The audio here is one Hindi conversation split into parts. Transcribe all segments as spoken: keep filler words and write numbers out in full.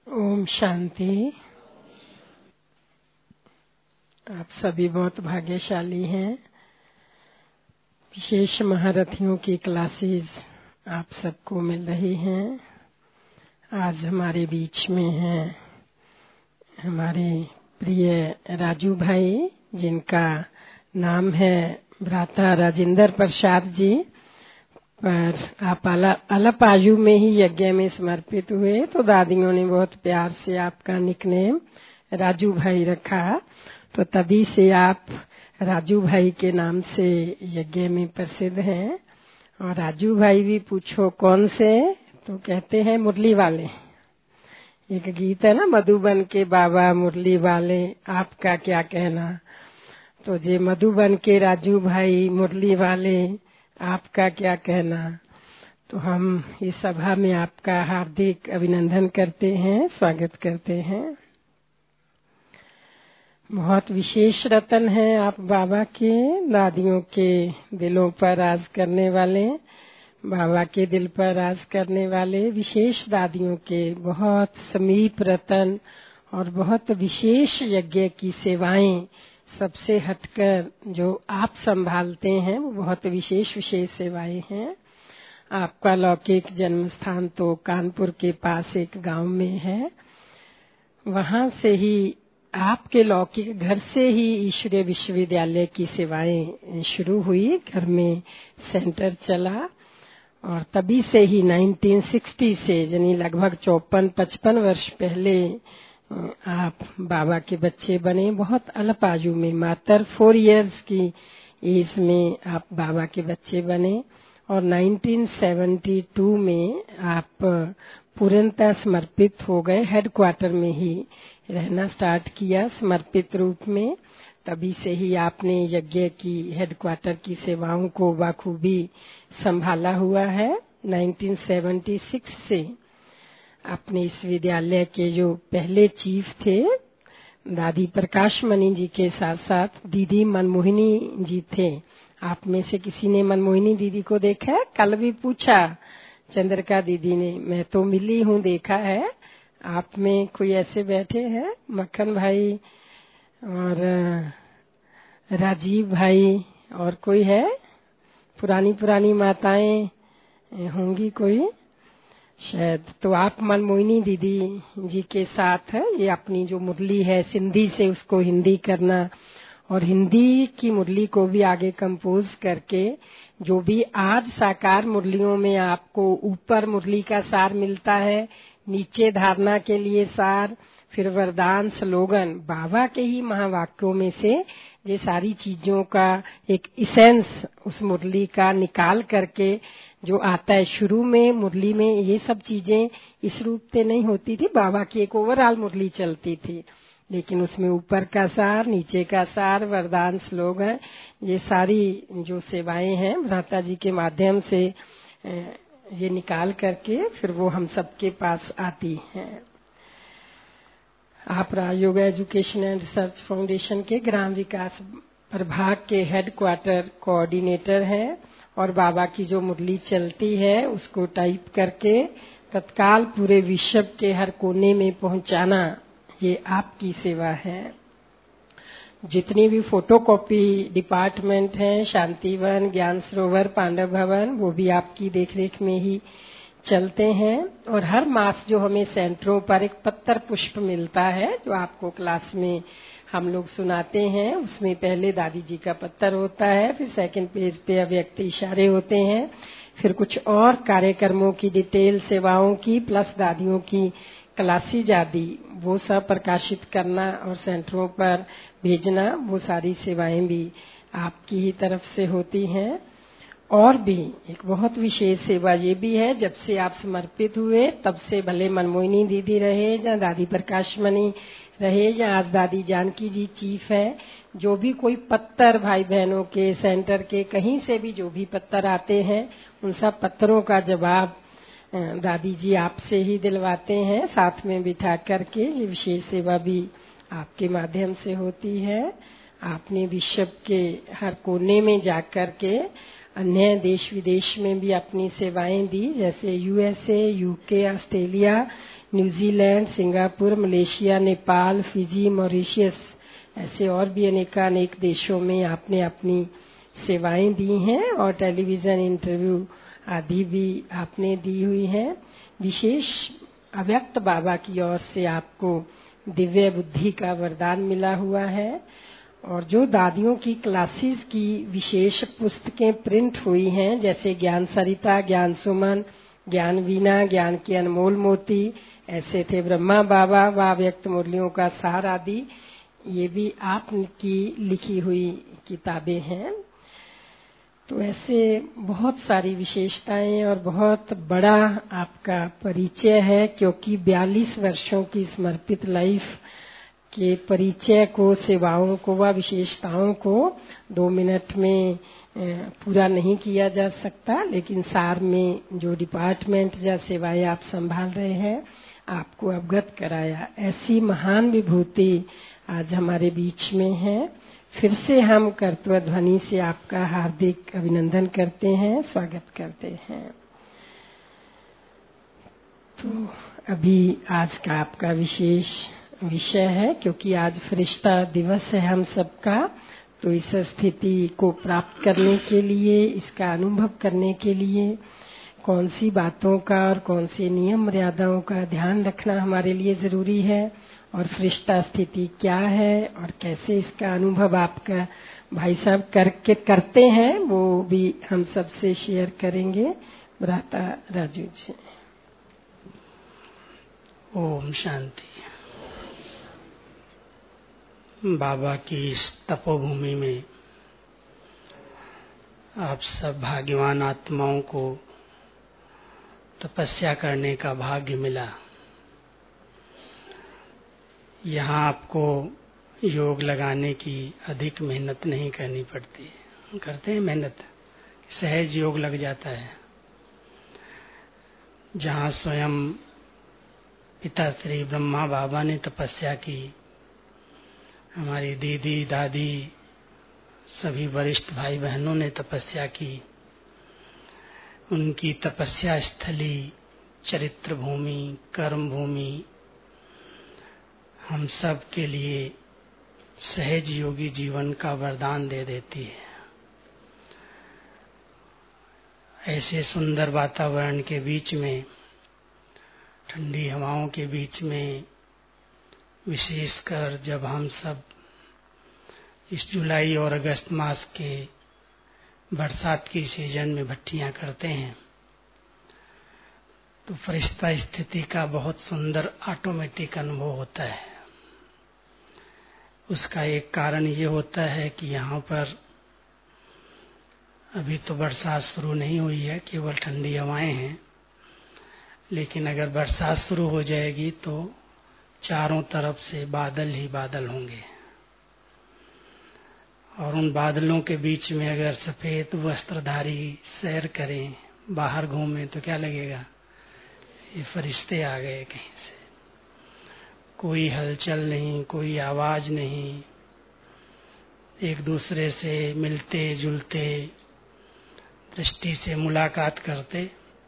ओम शांति। आप सभी बहुत भाग्यशाली हैं। विशेष महारथियों की क्लासेस आप सबको मिल रही हैं। आज हमारे बीच में हैं हमारे प्रिय राजू भाई, जिनका नाम है भ्राता राजेंद्र प्रसाद जी। पर आप अल्प आयु में ही यज्ञ में समर्पित हुए, तो दादियों ने बहुत प्यार से आपका निकनेम राजू भाई रखा। तो तभी से आप राजू भाई के नाम से यज्ञ में प्रसिद्ध हैं। और राजू भाई भी पूछो कौन से, तो कहते हैं मुरली वाले। एक गीत है ना, मधुबन के बाबा मुरली वाले, आपका क्या कहना। तो जे मधुबन के राजू भाई मुरली वाले, आपका क्या कहना। तो हम इस सभा में आपका हार्दिक अभिनंदन करते हैं, स्वागत करते हैं। बहुत विशेष रतन हैं आप बाबा के, दादियों के दिलों पर राज करने वाले, बाबा के दिल पर राज करने वाले विशेष दादियों के बहुत समीप रतन और बहुत विशेष यज्ञ की सेवाएं सबसे हटकर जो आप संभालते हैं, वो बहुत विशेष विशेष सेवाएं हैं। आपका लौकिक जन्म स्थान तो कानपुर के पास एक गांव में है। वहां से ही आपके लौकिक घर से ही ईश्वरीय विश्वविद्यालय की सेवाएं शुरू हुई। घर में सेंटर चला और तभी से ही उन्नीस सौ साठ से, यानी लगभग चौपन पचपन वर्ष पहले आप बाबा के बच्चे बने। बहुत अल्प आयु में, मात्र फोर इयर्स की एज में आप बाबा के बच्चे बने। और उन्नीस सौ बहत्तर में आप पूर्णतः समर्पित हो गए। हेडक्वार्टर में ही रहना स्टार्ट किया समर्पित रूप में। तभी से ही आपने यज्ञ की हेडक्वार्टर की सेवाओं को बाखूबी संभाला हुआ है। उन्नीस सौ छिहत्तर से अपने इस विद्यालय के जो पहले चीफ थे, दादी प्रकाश मणि जी के साथ साथ दीदी मनमोहिनी जी थे। आप में से किसी ने मनमोहिनी दीदी को देखा है? कल भी पूछा चंद्रिका दीदी ने, मैं तो मिली हूँ, देखा है। आप में कोई ऐसे बैठे हैं? मक्खन भाई और राजीव भाई और कोई है? पुरानी पुरानी माताएं होंगी कोई शायद। तो आप मनमोहिनी दीदी जी के साथ है। ये अपनी जो मुरली है सिंधी से उसको हिंदी करना और हिंदी की मुरली को भी आगे कंपोज करके, जो भी आज साकार मुरलियों में आपको ऊपर मुरली का सार मिलता है, नीचे धारणा के लिए सार, फिर वरदान, स्लोगन, बाबा के ही महावाक्यों में से ये सारी चीजों का एक इसेंस उस मुरली का निकाल करके जो आता है। शुरू में मुरली में ये सब चीजें इस रूप से नहीं होती थी। बाबा की एक ओवरऑल मुरली चलती थी, लेकिन उसमें ऊपर का सार, नीचे का सार, वरदान, स्लोगन, ये सारी जो सेवाएं हैं भ्राता जी के माध्यम से ये निकाल करके फिर वो हम सबके पास आती हैं। आप Rajyog education and research foundation के ग्राम विकास प्रभाग के हेडक्वार्टर कोऑर्डिनेटर हैं और बाबा की जो मुरली चलती है उसको टाइप करके तत्काल पूरे विश्व के हर कोने में पहुंचाना, ये आपकी सेवा है। जितनी भी फोटोकॉपी डिपार्टमेंट हैं, शांतिवन, ज्ञान सरोवर, पांडव भवन, वो भी आपकी देखरेख में ही चलते हैं। और हर मास जो हमें सेंटरों पर एक पत्तर पुष्प मिलता है, जो आपको क्लास में हम लोग सुनाते हैं, उसमें पहले दादी जी का पत्तर होता है, फिर सेकंड पेज पे अव्यक्त इशारे होते हैं, फिर कुछ और कार्यक्रमों की डिटेल, सेवाओं की, प्लस दादियों की क्लासेज आदि, वो सब प्रकाशित करना और सेंटरों पर भेजना, वो सारी सेवाएं भी आपकी ही तरफ से होती हैं। और भी एक बहुत विशेष सेवा ये भी है, जब से आप समर्पित हुए तब से, भले मनमोहिनी दीदी रहे या दादी प्रकाश मणि रहे या आज दादी जानकी जी चीफ है, जो भी कोई पत्तर भाई बहनों के सेंटर के कहीं से भी जो भी पत्तर आते हैं, उन सब पत्तरों का जवाब दादी जी आपसे ही दिलवाते हैं, साथ में बिठा करके। ये विशेष सेवा भी आपके माध्यम से होती है। आपने विश्व के हर कोने में जाकर के अन्य देश विदेश में भी अपनी सेवाएं दी, जैसे USA, UK, Australia, New Zealand, Singapore, Malaysia, Nepal, Fiji, Mauritius, ऐसे और भी अनेकानेक देशों में आपने अपनी सेवाएं दी हैं और टेलीविजन इंटरव्यू आदि भी आपने दी हुई हैं। विशेष अव्यक्त बाबा की ओर से आपको दिव्य बुद्धि का वरदान मिला हुआ है और जो दादियों की क्लासेस की विशेष पुस्तकें प्रिंट हुई हैं, जैसे ज्ञान सरिता, ज्ञान सुमन, ज्ञान वीणा, ज्ञान के अनमोल मोती, ऐसे थे ब्रह्मा बाबा व व्यक्त मुरलियों का सार आदि, ये भी आपकी लिखी हुई किताबें हैं। तो ऐसे बहुत सारी विशेषताएं और बहुत बड़ा आपका परिचय है, क्योंकि बयालीस वर्षों की समर्पित लाइफ के परिचय को, सेवाओं को व विशेषताओं को दो मिनट में पूरा नहीं किया जा सकता, लेकिन सार में जो डिपार्टमेंट या सेवाएं आप संभाल रहे हैं आपको अवगत कराया। ऐसी महान विभूति आज हमारे बीच में है। फिर से हम कर्तव्य ध्वनि से आपका हार्दिक अभिनंदन करते हैं, स्वागत करते हैं। तो अभी आज का आपका विशेष विषय है, क्योंकि आज फरिश्ता दिवस है हम सबका, तो इस स्थिति को प्राप्त करने के लिए, इसका अनुभव करने के लिए कौन सी बातों का और कौन सी नियम मर्यादाओं का ध्यान रखना हमारे लिए जरूरी है और फरिश्ता स्थिति क्या है और कैसे इसका अनुभव आपका भाई साहब करके करते हैं, वो भी हम सबसे शेयर करेंगे। भ्राता राजू जी। ओम शांति। बाबा की इस तपोभूमि में आप सब भाग्यवान आत्माओं को तपस्या करने का भाग्य मिला। यहाँ आपको योग लगाने की अधिक मेहनत नहीं करनी पड़ती। करते हैं मेहनत, सहज योग लग जाता है। जहाँ स्वयं पिता श्री ब्रह्मा बाबा ने तपस्या की, हमारी दीदी दादी सभी वरिष्ठ भाई बहनों ने तपस्या की, उनकी तपस्या स्थली, चरित्र भूमि, कर्म भूमि हम सब के लिए सहज योगी जीवन का वरदान दे देती है। ऐसे सुंदर वातावरण के बीच में, ठंडी हवाओं के बीच में, विशेषकर जब हम सब इस जुलाई और अगस्त मास के बरसात की सीजन में भट्टियां करते हैं, तो फरिश्ता स्थिति का बहुत सुंदर ऑटोमेटिक अनुभव होता है। उसका एक कारण ये होता है कि यहाँ पर अभी तो बरसात शुरू नहीं हुई है, केवल ठंडी हवाएं हैं, लेकिन अगर बरसात शुरू हो जाएगी तो चारों तरफ से बादल ही बादल होंगे और उन बादलों के बीच में अगर सफेद वस्त्रधारी सैर करें, बाहर घूमें, तो क्या लगेगा? ये फरिश्ते आ गए कहीं से। कोई हलचल नहीं, कोई आवाज नहीं, एक दूसरे से मिलते जुलते, दृष्टि से मुलाकात करते,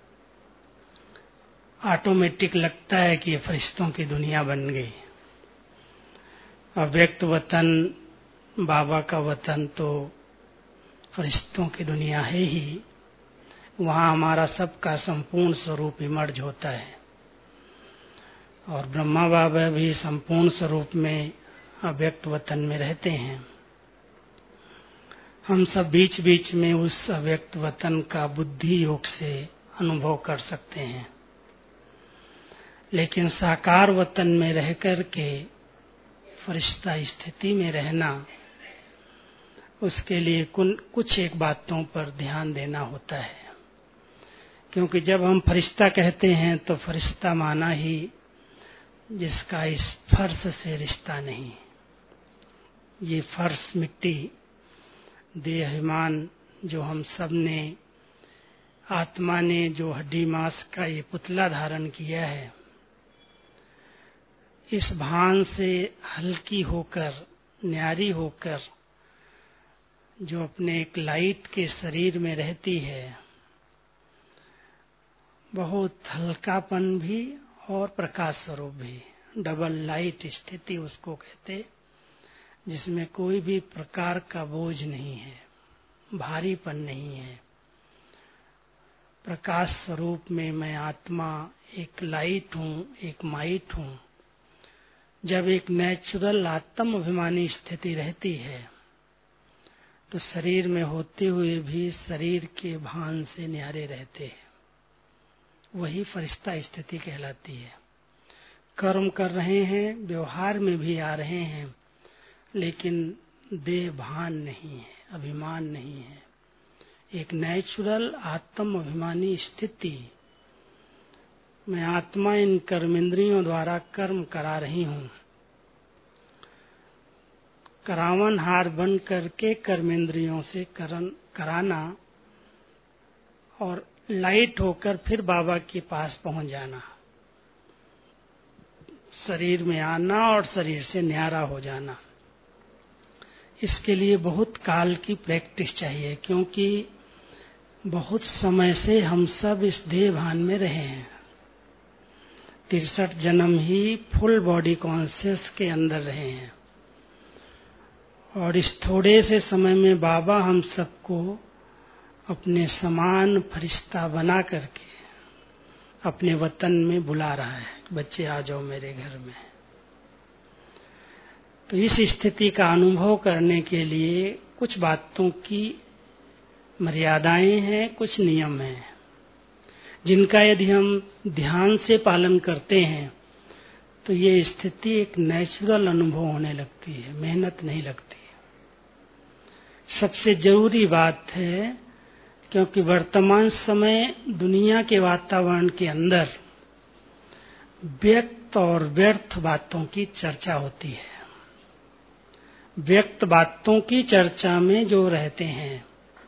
ऑटोमेटिक लगता है कि ये फरिश्तों की दुनिया बन गई। अव्यक्त वतन, बाबा का वतन तो फरिश्तों की दुनिया है ही। वहाँ हमारा सबका संपूर्ण स्वरूप इमर्ज होता है और ब्रह्मा बाबा भी संपूर्ण स्वरूप में अव्यक्त वतन में रहते हैं। हम सब बीच बीच में उस अव्यक्त वतन का बुद्धि योग से अनुभव कर सकते हैं, लेकिन साकार वतन में रह कर के फरिश्ता स्थिति में रहना, उसके लिए कुछ एक बातों पर ध्यान देना होता है। क्योंकि जब हम फरिश्ता कहते हैं तो फरिश्ता माना ही जिसका इस फर्श से रिश्ता नहीं। ये फर्श, मिट्टी, देहाभिमान जो हम सब ने, आत्मा ने जो हड्डी मांस का ये पुतला धारण किया है, इस भान से हल्की होकर, न्यारी होकर जो अपने एक लाइट के शरीर में रहती है, बहुत हल्कापन भी और प्रकाश स्वरूप भी, डबल लाइट स्थिति उसको कहते, जिसमें कोई भी प्रकार का बोझ नहीं है, भारीपन नहीं है। प्रकाश स्वरूप में मैं आत्मा एक लाइट हूँ, एक माइट हूँ। जब एक नेचुरल आत्म अभिमानी स्थिति रहती है तो शरीर में होते हुए भी शरीर के भान से न्यारे रहते हैं, वही फरिश्ता स्थिति कहलाती है। कर्म कर रहे हैं, व्यवहार में भी आ रहे हैं, लेकिन देह भान नहीं है, अभिमान नहीं है। एक नेचुरल आत्म अभिमानी स्थिति, मैं आत्मा इन कर्मेंद्रियों द्वारा कर्म करा रही हूँ। करावन हार बन करके कर्मेंद्रियों से करन कराना और लाइट होकर फिर बाबा के पास पहुंच जाना, शरीर में आना और शरीर से न्यारा हो जाना। इसके लिए बहुत काल की प्रैक्टिस चाहिए, क्योंकि बहुत समय से हम सब इस देह भान में रहे हैं। तिरसठ जन्म ही फुल बॉडी कॉन्शियस के अंदर रहे हैं, और इस थोड़े से समय में बाबा हम सबको अपने समान फरिश्ता बना करके अपने वतन में बुला रहा है, बच्चे आ जाओ मेरे घर में। तो इस स्थिति का अनुभव करने के लिए कुछ बातों की मर्यादाएं हैं, कुछ नियम हैं, जिनका यदि हम ध्यान से पालन करते हैं तो ये स्थिति एक नेचुरल अनुभव होने लगती है, मेहनत नहीं लगती। सबसे जरूरी बात है, क्योंकि वर्तमान समय दुनिया के वातावरण के अंदर व्यक्त और व्यर्थ बातों की चर्चा होती है। व्यक्त बातों की चर्चा में जो रहते हैं,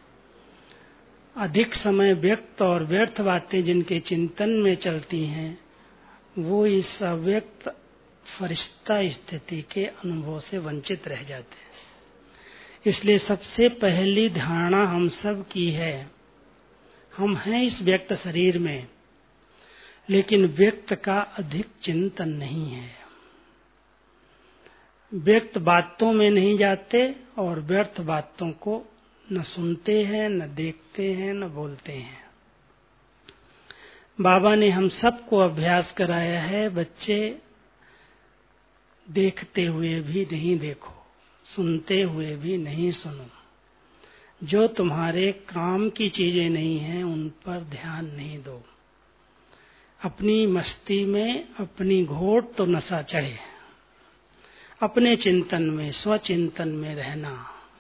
अधिक समय व्यक्त और व्यर्थ बातें जिनके चिंतन में चलती हैं, वो इस अव्यक्त फरिश्ता स्थिति के अनुभव से वंचित रह जाते हैं। इसलिए सबसे पहली धारणा हम सब की है, हम हैं इस व्यक्त शरीर में, लेकिन व्यक्त का अधिक चिंतन नहीं है। व्यक्त बातों में नहीं जाते और व्यर्थ बातों को न सुनते हैं, न देखते हैं, न बोलते हैं। बाबा ने हम सबको अभ्यास कराया है, बच्चे देखते हुए भी नहीं देखो, सुनते हुए भी नहीं सुनो। जो तुम्हारे काम की चीजें नहीं हैं उन पर ध्यान नहीं दो। अपनी मस्ती में अपनी घोट तो नशा चढ़े, अपने चिंतन में, स्वचिंतन में रहना,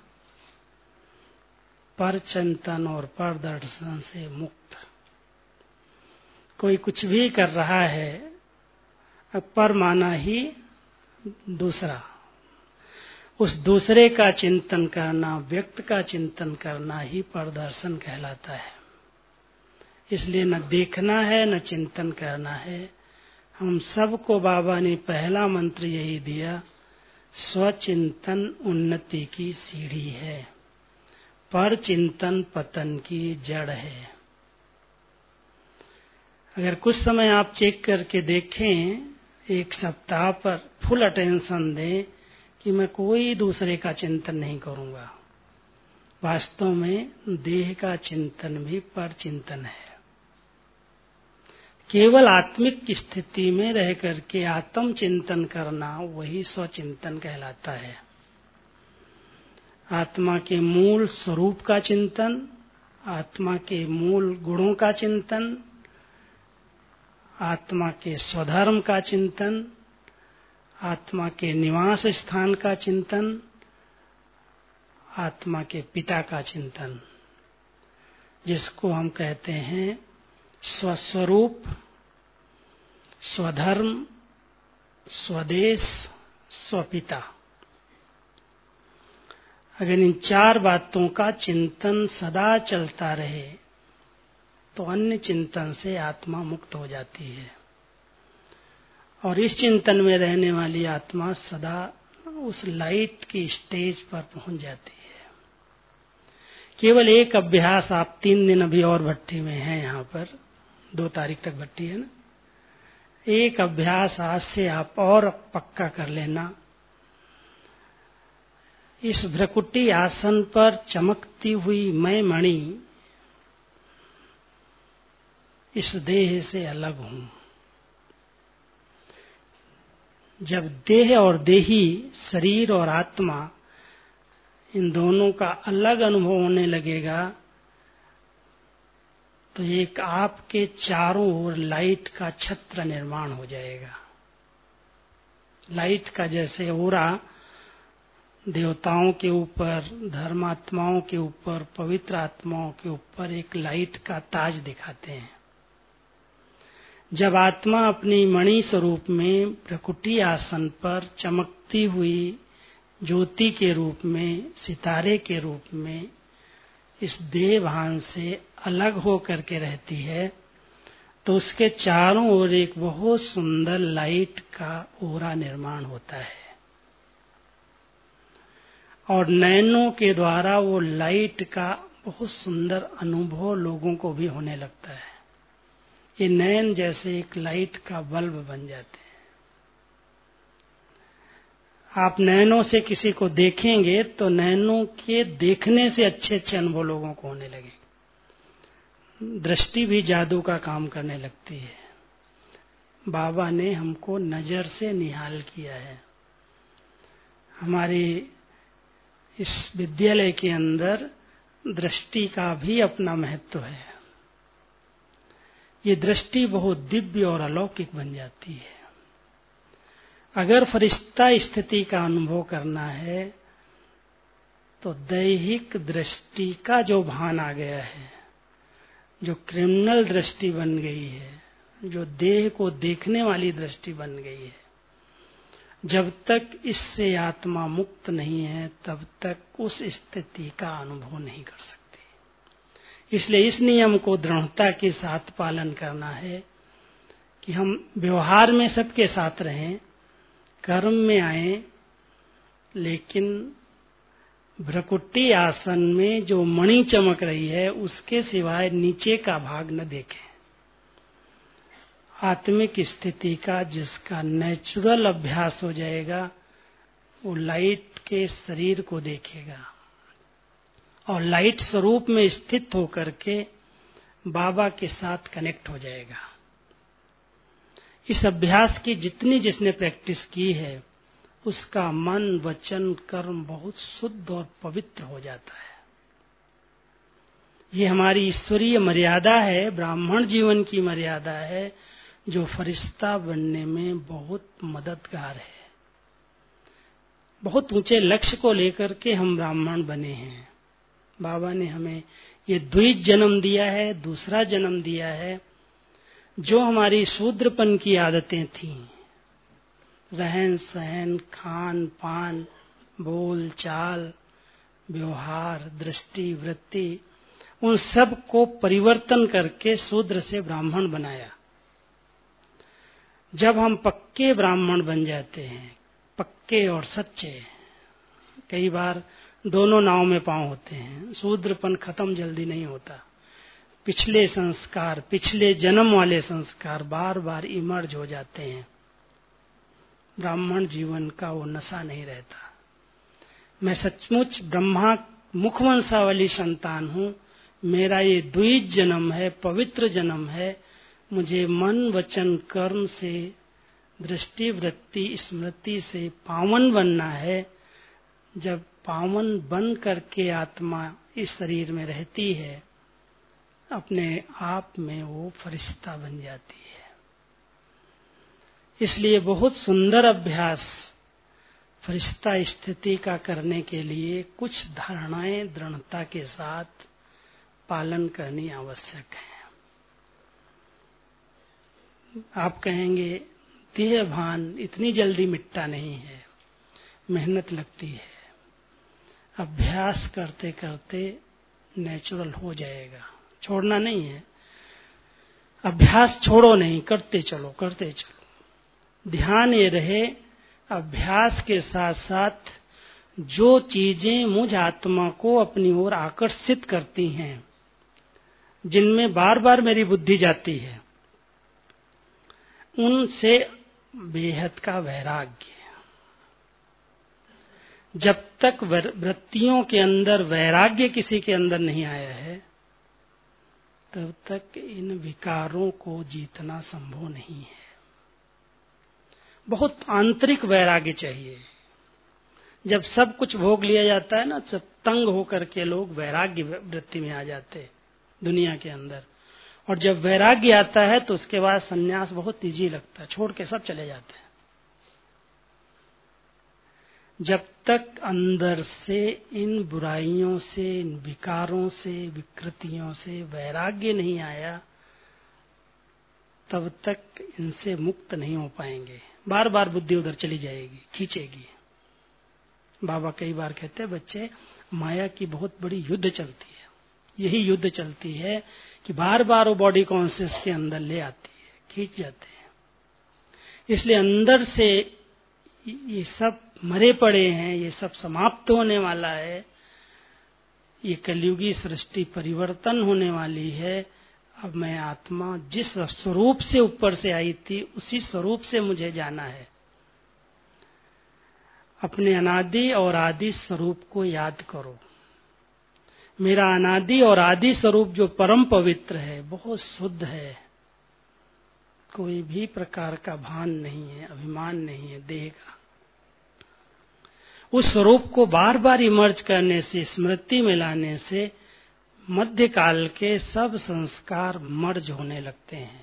पर चिंतन और पर दर्शन से मुक्त। कोई कुछ भी कर रहा है, अब पर माना ही दूसरा, उस दूसरे का चिंतन करना, व्यक्त का चिंतन करना ही परदर्शन कहलाता है। इसलिए न देखना है न चिंतन करना है। हम सबको बाबा ने पहला मंत्र यही दिया, स्वचिंतन उन्नति की सीढ़ी है, पर चिंतन पतन की जड़ है। अगर कुछ समय आप चेक करके देखें, एक सप्ताह पर फुल अटेंशन दें कि मैं कोई दूसरे का चिंतन नहीं करूंगा, वास्तव में देह का चिंतन भी पर चिंतन है। केवल आत्मिक स्थिति में रह करके आत्म चिंतन करना वही स्वचिंतन कहलाता है। आत्मा के मूल स्वरूप का चिंतन, आत्मा के मूल गुणों का चिंतन, आत्मा के स्वधर्म का चिंतन, आत्मा के निवास स्थान का चिंतन, आत्मा के पिता का चिंतन, जिसको हम कहते हैं स्वस्वरूप, स्वधर्म, स्वदेश, स्वपिता। अगर इन चार बातों का चिंतन सदा चलता रहे तो अन्य चिंतन से आत्मा मुक्त हो जाती है, और इस चिंतन में रहने वाली आत्मा सदा उस लाइट की स्टेज पर पहुंच जाती है। केवल एक अभ्यास, आप तीन दिन अभी और भट्टी में हैं, यहाँ पर दो तारीख तक भट्टी है ना, एक अभ्यास आज से आप और पक्का कर लेना। इस भ्रकुटी आसन पर चमकती हुई मैं मणि इस देह से अलग हूं। जब देह और देही, शरीर और आत्मा, इन दोनों का अलग अनुभव होने लगेगा तो एक आपके चारों ओर लाइट का छत्र निर्माण हो जाएगा। लाइट का जैसे ओरा देवताओं के ऊपर, धर्मात्माओं के ऊपर, पवित्र आत्माओं के ऊपर एक लाइट का ताज दिखाते हैं। जब आत्मा अपनी मणि स्वरूप में प्रकुटी आसन पर चमकती हुई ज्योति के रूप में, सितारे के रूप में इस देह भान से अलग हो करके रहती है, तो उसके चारों ओर एक बहुत सुंदर लाइट का ओरा निर्माण होता है और नयनों के द्वारा वो लाइट का बहुत सुंदर अनुभव लोगों को भी होने लगता है। ये नयन जैसे एक लाइट का बल्ब बन जाते हैं। आप नयनों से किसी को देखेंगे तो नयनों के देखने से अच्छे अच्छे अनुभव लोगों को होने लगे। दृष्टि भी जादू का काम करने लगती है। बाबा ने हमको नजर से निहाल किया है। हमारे इस विद्यालय के अंदर दृष्टि का भी अपना महत्व है। ये दृष्टि बहुत दिव्य और अलौकिक बन जाती है। अगर फरिश्ता स्थिति का अनुभव करना है तो दैहिक दृष्टि का जो भान आ गया है, जो क्रिमिनल दृष्टि बन गई है, जो देह को देखने वाली दृष्टि बन गई है, जब तक इससे आत्मा मुक्त नहीं है तब तक उस स्थिति का अनुभव नहीं कर सकती। इसलिए इस नियम को दृढ़ता के साथ पालन करना है कि हम व्यवहार में सबके साथ रहें, कर्म में आए, लेकिन भ्रकुटी आसन में जो मणि चमक रही है उसके सिवाय नीचे का भाग न देखें। आत्मिक स्थिति का जिसका नेचुरल अभ्यास हो जाएगा वो लाइट के शरीर को देखेगा और लाइट स्वरूप में स्थित होकर के बाबा के साथ कनेक्ट हो जाएगा। इस अभ्यास की जितनी जिसने प्रैक्टिस की है उसका मन, वचन, कर्म बहुत शुद्ध और पवित्र हो जाता है। ये हमारी ईश्वरीय मर्यादा है, ब्राह्मण जीवन की मर्यादा है, जो फरिश्ता बनने में बहुत मददगार है। बहुत ऊंचे लक्ष्य को लेकर के हम ब्राह्मण बने हैं। बाबा ने हमें ये द्विज जन्म दिया है, दूसरा जन्म दिया है। जो हमारी शूद्रपन की आदतें थीं, रहन सहन, खान पान, बोल चाल, व्यवहार, दृष्टि, वृत्ति, उन सब को परिवर्तन करके शूद्र से ब्राह्मण बनाया। जब हम पक्के ब्राह्मण बन जाते हैं, पक्के और सच्चे, कई बार दोनों नाव में पांव होते हैं, शूद्रपन खत्म जल्दी नहीं होता। पिछले संस्कार, पिछले जन्म वाले संस्कार बार बार इमर्ज हो जाते हैं। ब्राह्मण जीवन का वो नशा नहीं रहता। मैं सचमुच ब्रह्मा मुखवंशावली संतान हूँ। मेरा ये द्विज जन्म है, पवित्र जन्म है। मुझे मन, वचन, कर्म से, दृष्टि, वृत्ति, स्मृति से पावन बनना है। जब पावन बन करके आत्मा इस शरीर में रहती है, अपने आप में वो फरिश्ता बन जाती है। इसलिए बहुत सुंदर अभ्यास फरिश्ता स्थिति का करने के लिए कुछ धारणाएं दृढ़ता के साथ पालन करनी आवश्यक है। आप कहेंगे देह भान इतनी जल्दी मिटता नहीं है, मेहनत लगती है। अभ्यास करते करते नेचुरल हो जाएगा, छोड़ना नहीं है। अभ्यास छोड़ो नहीं, करते चलो करते चलो। ध्यान ये रहे अभ्यास के साथ साथ जो चीजें मुझ आत्मा को अपनी ओर आकर्षित करती हैं, जिनमें बार बार मेरी बुद्धि जाती है, उनसे बेहद का वैराग्य। जब तक वृत्तियों के अंदर वैराग्य किसी के अंदर नहीं आया है, तब तक इन विकारों को जीतना संभव नहीं है। बहुत आंतरिक वैराग्य चाहिए। जब सब कुछ भोग लिया जाता है ना, सब तंग होकर के लोग वैराग्य वृत्ति में आ जाते हैं दुनिया के अंदर। और जब वैराग्य आता है तो उसके बाद सन्यास बहुत इजी लगता है, छोड़ के सब चले जाते हैं। जब तक अंदर से इन बुराइयों से, इन विकारों से, विकृतियों से वैराग्य नहीं आया, तब तक इनसे मुक्त नहीं हो पाएंगे। बार बार बुद्धि उधर चली जाएगी, खींचेगी। बाबा कई बार कहते हैं, बच्चे, माया की बहुत बड़ी युद्ध चलती है। यही युद्ध चलती है कि बार बार वो बॉडी कॉन्शियस के अंदर ले आती है, खींच जाते हैं। इसलिए अंदर से ये सब मरे पड़े हैं, ये सब समाप्त होने वाला है। ये कलयुगी सृष्टि परिवर्तन होने वाली है। अब मैं आत्मा जिस स्वरूप से ऊपर से आई थी, उसी स्वरूप से मुझे जाना है। अपने अनादि और आदि स्वरूप को याद करो। मेरा अनादि और आदि स्वरूप जो परम पवित्र है, बहुत शुद्ध है, कोई भी प्रकार का भान नहीं है, अभिमान नहीं है देह का। उस स्वरूप को बार बार इमर्ज करने से, स्मृति में लाने से मध्यकाल के सब संस्कार मर्ज होने लगते हैं।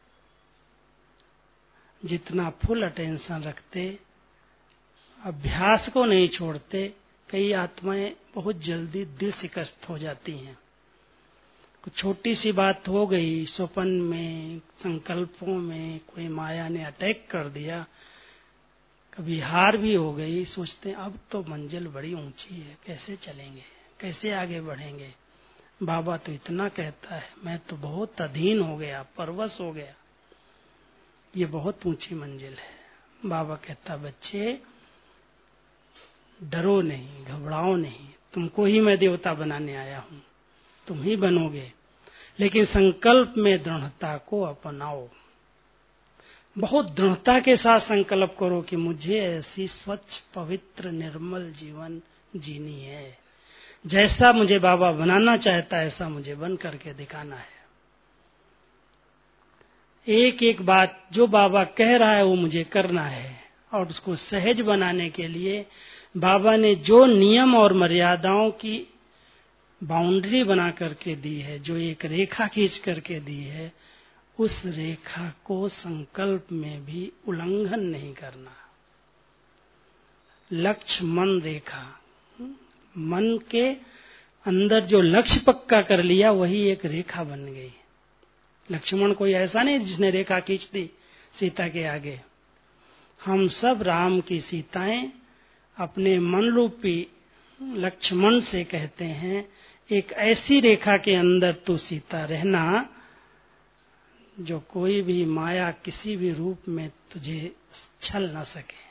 जितना फुल अटेंशन रखते, अभ्यास को नहीं छोड़ते, कई आत्माएं बहुत जल्दी दिल शिकस्त हो जाती हैं। कुछ छोटी सी बात हो गई, स्वप्न में, संकल्पों में कोई माया ने अटैक कर दिया, कभी हार भी हो गई, सोचते हैं अब तो मंजिल बड़ी ऊंची है, कैसे चलेंगे, कैसे आगे बढ़ेंगे। बाबा तो इतना कहता है, मैं तो बहुत अधीन हो गया, परवश हो गया, ये बहुत ऊंची मंजिल है। बाबा कहता, बच्चे डरो नहीं, घबराओ नहीं, तुमको ही मैं देवता बनाने आया हूं, तुम ही बनोगे। लेकिन संकल्प में दृढ़ता को अपनाओ। बहुत दृढ़ता के साथ संकल्प करो कि मुझे ऐसी स्वच्छ, पवित्र, निर्मल जीवन जीनी है। जैसा मुझे बाबा बनाना चाहता है, ऐसा मुझे बन करके दिखाना है। एक एक बात जो बाबा कह रहा है वो मुझे करना है। और उसको सहज बनाने के लिए बाबा ने जो नियम और मर्यादाओं की बाउंड्री बना करके दी है, जो एक रेखा खींच करके दी है, उस रेखा को संकल्प में भी उल्लंघन नहीं करना। लक्ष्य मन रेखा, मन के अंदर जो लक्ष्य पक्का कर लिया वही एक रेखा बन गई। लक्ष्मण कोई ऐसा नहीं जिसने रेखा खींच दी सीता के आगे। हम सब राम की सीताएं अपने मन रूपी लक्ष्मण से कहते हैं, एक ऐसी रेखा के अंदर तू सीता रहना जो कोई भी माया किसी भी रूप में तुझे छल न सके।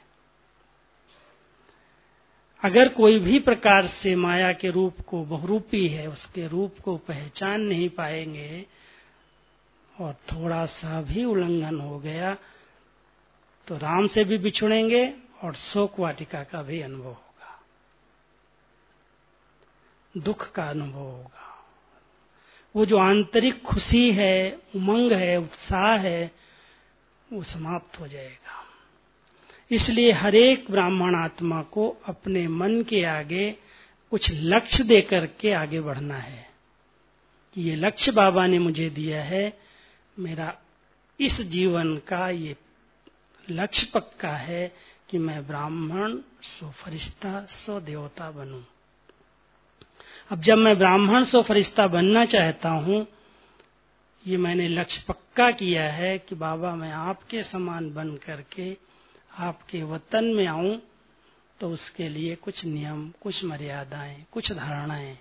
अगर कोई भी प्रकार से माया के रूप को बहुरूपी है, उसके रूप को पहचान नहीं पाएंगे और थोड़ा सा भी उल्लंघन हो गया तो राम से भी बिछुड़ेंगे और शोक वाटिका का भी अनुभव होगा, दुख का अनुभव होगा। वो जो आंतरिक खुशी है, उमंग है, उत्साह है, वो समाप्त हो जाएगा। इसलिए हर एक ब्राह्मण आत्मा को अपने मन के आगे कुछ लक्ष्य दे करके आगे बढ़ना है। ये लक्ष्य बाबा ने मुझे दिया है, मेरा इस जीवन का ये लक्ष्य पक्का है कि मैं ब्राह्मण सो फरिश्ता सो देवता बनूं। अब जब मैं ब्राह्मण सो फरिश्ता बनना चाहता हूं, ये मैंने लक्ष्य पक्का किया है कि बाबा मैं आपके समान बन करके आपके वतन में आऊं, तो उसके लिए कुछ नियम, कुछ मर्यादाएं, कुछ धारणाएं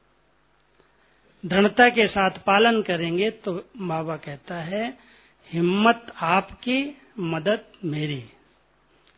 दृढ़ता के साथ पालन करेंगे तो बाबा कहता है हिम्मत आपकी, मदद मेरी।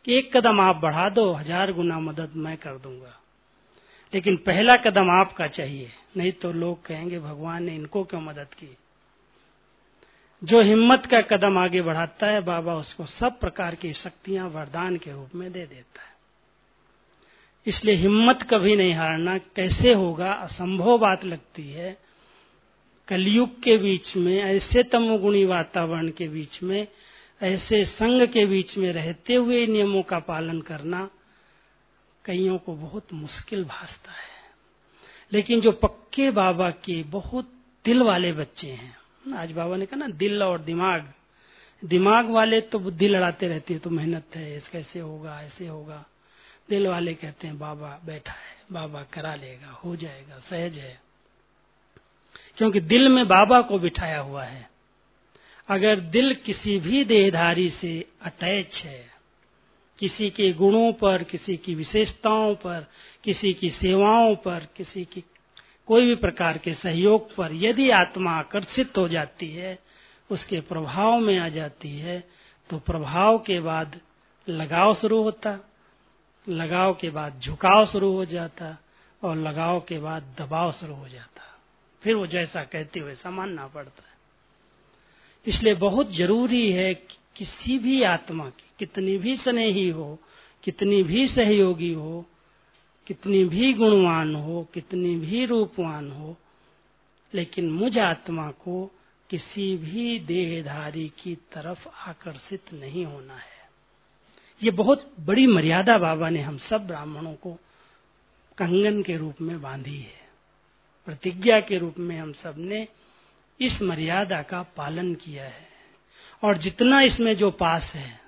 एक कदम आप बढ़ा दो, हजार गुना मदद मैं कर दूंगा, लेकिन पहला कदम आपका चाहिए, नहीं तो लोग कहेंगे भगवान ने इनको क्यों मदद की। जो हिम्मत का कदम आगे बढ़ाता है, बाबा उसको सब प्रकार की शक्तियां वरदान के रूप में दे देता है। इसलिए हिम्मत कभी नहीं हारना। कैसे होगा, असंभव बात लगती है। कलयुग के बीच में, ऐसे तमोगुणी वातावरण के बीच में, ऐसे संग के बीच में रहते हुए नियमों का पालन करना कईयों को बहुत मुश्किल भासता है। लेकिन जो पक्के बाबा के बहुत दिल वाले बच्चे हैं, आज बाबा ने कहा ना दिल और दिमाग, दिमाग वाले तो बुद्धि लड़ाते रहते हैं, तो मेहनत है, इस कैसे होगा, ऐसे होगा। दिल वाले कहते हैं बाबा बैठा है, बाबा करा लेगा, हो जाएगा, सहज है, क्योंकि दिल में बाबा को बिठाया हुआ है। अगर दिल किसी भी देहधारी से अटैच है, किसी के गुणों पर, किसी की विशेषताओं पर, किसी की सेवाओं पर, किसी की कोई भी प्रकार के सहयोग पर यदि आत्मा आकर्षित हो जाती है, उसके प्रभाव में आ जाती है, तो प्रभाव के बाद लगाव शुरू होता, लगाव के बाद झुकाव शुरू हो जाता, और लगाव के बाद दबाव शुरू हो जाता। फिर वो जैसा कहते हुए वैसा मानना पड़ता है। इसलिए बहुत जरूरी है कि किसी भी आत्मा की कितनी भी स्नेही हो, कितनी भी सहयोगी हो, कितनी भी गुणवान हो, कितनी भी रूपवान हो, लेकिन मुझ आत्मा को किसी भी देहधारी की तरफ आकर्षित नहीं होना है। ये बहुत बड़ी मर्यादा बाबा ने हम सब ब्राह्मणों को कंगन के रूप में बांधी है। प्रतिज्ञा के रूप में हम सब ने इस मर्यादा का पालन किया है, और जितना इसमें जो पास है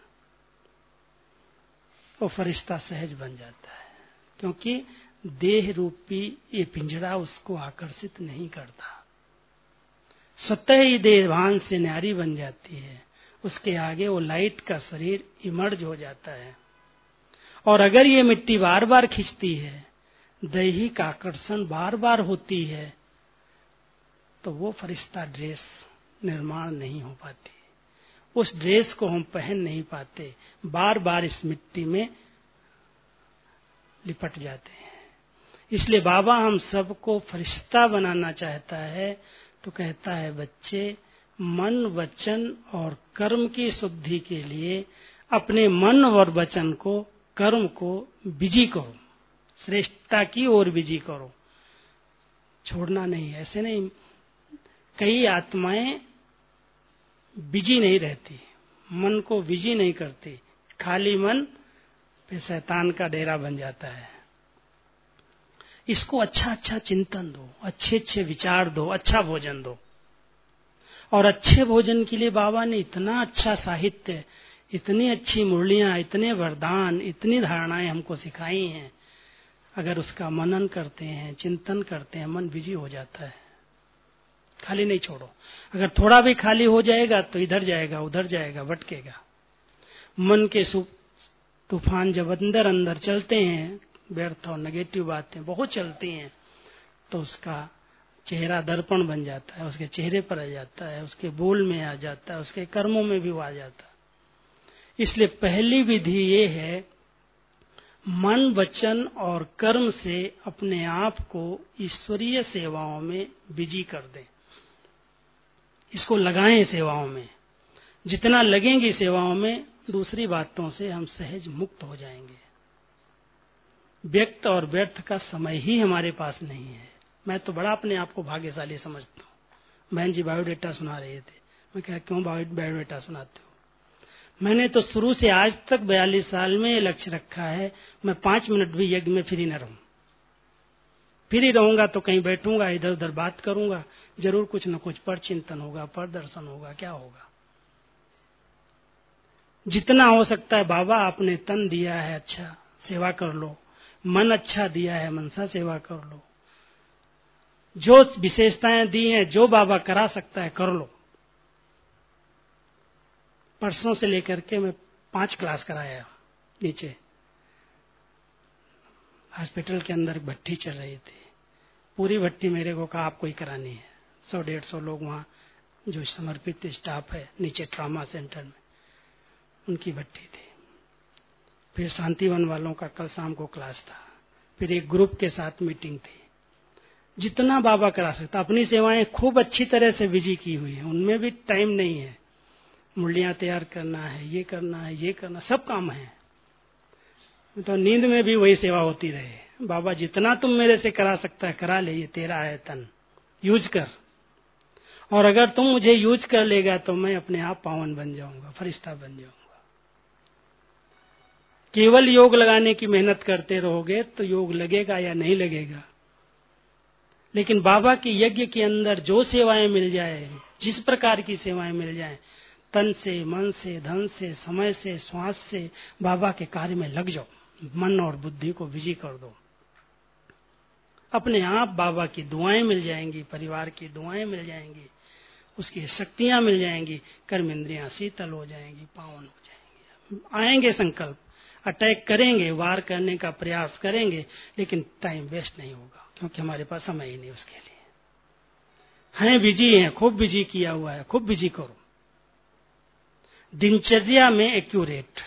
वो फरिश्ता सहज बन जाता है, क्योंकि देह रूपी ये पिंजरा उसको आकर्षित नहीं करता। स्वतः ही देहभान से न्यारी बन जाती है, उसके आगे वो लाइट का शरीर इमर्ज हो जाता है। और अगर ये मिट्टी बार बार खींचती है, दैहिक आकर्षण बार बार होती है, तो वो फरिश्ता ड्रेस निर्माण नहीं हो पाती, उस ड्रेस को हम पहन नहीं पाते, बार बार इस मिट्टी में लिपट जाते हैं। इसलिए बाबा हम सबको फरिश्ता बनाना चाहता है, तो कहता है बच्चे मन, वचन और कर्म की शुद्धि के लिए अपने मन और वचन को, कर्म को बिजी करो, श्रेष्ठता की ओर बिजी करो, छोड़ना नहीं। ऐसे नहीं, कई आत्माएं बिजी नहीं रहती, मन को बिजी नहीं करती, खाली मन फिर शैतान का डेरा बन जाता है। इसको अच्छा अच्छा चिंतन दो, अच्छे अच्छे विचार दो, अच्छा भोजन दो। और अच्छे भोजन के लिए बाबा ने इतना अच्छा साहित्य, इतनी अच्छी मुरलियां, इतने वरदान, इतनी धारणाएं हमको सिखाई हैं। अगर उसका मनन करते हैं, चिंतन करते हैं, मन बिजी हो जाता है, खाली नहीं छोड़ो। अगर थोड़ा भी खाली हो जाएगा तो इधर जाएगा, उधर जाएगा, भटकेगा। मन के तूफान जब अंदर अंदर चलते हैं, व्यर्थ और नेगेटिव बातें बहुत चलती हैं, तो उसका चेहरा दर्पण बन जाता है, उसके चेहरे पर आ जाता है, उसके बोल में आ जाता है, उसके कर्मों में भी वो आ जाता है। इसलिए पहली विधि ये है, मन, वचन और कर्म से अपने आप को ईश्वरीय सेवाओं में बिजी कर दें। इसको लगाएं सेवाओं में। जितना लगेंगी सेवाओं में, दूसरी बातों से हम सहज मुक्त हो जाएंगे। व्यक्त और व्यर्थ का समय ही हमारे पास नहीं है। मैं तो बड़ा अपने आप को भाग्यशाली समझता हूँ। बहन जी बायोडेटा सुना रहे थे, मैं कहा क्यों बायोडेटा सुनाते हो? मैंने तो शुरू से आज तक बयालीस साल में ये लक्ष्य रखा है, मैं पांच मिनट भी यज्ञ में फ्री न रहूं। फ्री रहूंगा तो कहीं बैठूंगा, इधर उधर बात करूंगा, जरूर कुछ न कुछ पर चिंतन होगा, पर दर्शन होगा, क्या होगा। जितना हो सकता है बाबा आपने तन दिया है, अच्छा सेवा कर लो। मन अच्छा दिया है, मनसा सेवा कर लो। जो विशेषताएं दी हैं, जो बाबा करा सकता है कर लो। परसों से लेकर के मैं पांच क्लास कराया। नीचे हॉस्पिटल के अंदर भट्टी चल रही थी, पूरी भट्टी मेरे को कहा आपको ही करानी है। सौ डेढ़ सौ लोग वहाँ जो समर्पित स्टाफ है नीचे ट्रॉमा सेंटर में, उनकी भट्टी थी। फिर शांतिवन वालों का कल शाम को क्लास था, फिर एक ग्रुप के साथ मीटिंग थी। जितना बाबा करा सकता, अपनी सेवाएं खूब अच्छी तरह से बिजी की हुई है, उनमें भी टाइम नहीं है। मुरलियां तैयार करना है, ये करना है, ये करना, सब काम है। तो नींद में भी वही सेवा होती रहे। बाबा जितना तुम मेरे से करा सकता है करा ले, ये तेरा है तन, यूज कर। और अगर तुम मुझे यूज कर लेगा तो मैं अपने आप पावन बन जाऊंगा, फरिश्ता बन जाऊंगा। केवल योग लगाने की मेहनत करते रहोगे तो योग लगेगा या नहीं लगेगा। लेकिन बाबा के यज्ञ के अंदर जो सेवाएं मिल जाए, जिस प्रकार की सेवाएं मिल जाए, तन से, मन से, धन से, समय से, श्वास से बाबा के कार्य में लग जाओ। मन और बुद्धि को बिजी कर दो, अपने आप बाबा की दुआएं मिल जाएंगी, परिवार की दुआएं मिल जाएंगी, उसकी शक्तियां मिल जाएंगी, कर्म इंद्रियां शीतल हो जाएंगी, पावन हो जाएंगी। आएंगे संकल्प, अटैक करेंगे, वार करने का प्रयास करेंगे, लेकिन टाइम वेस्ट नहीं होगा, क्योंकि हमारे पास समय ही नहीं उसके लिए। हैं बिजी हैं, खूब बिजी किया हुआ है, खूब बिजी करो। दिनचर्या में एक्यूरेट,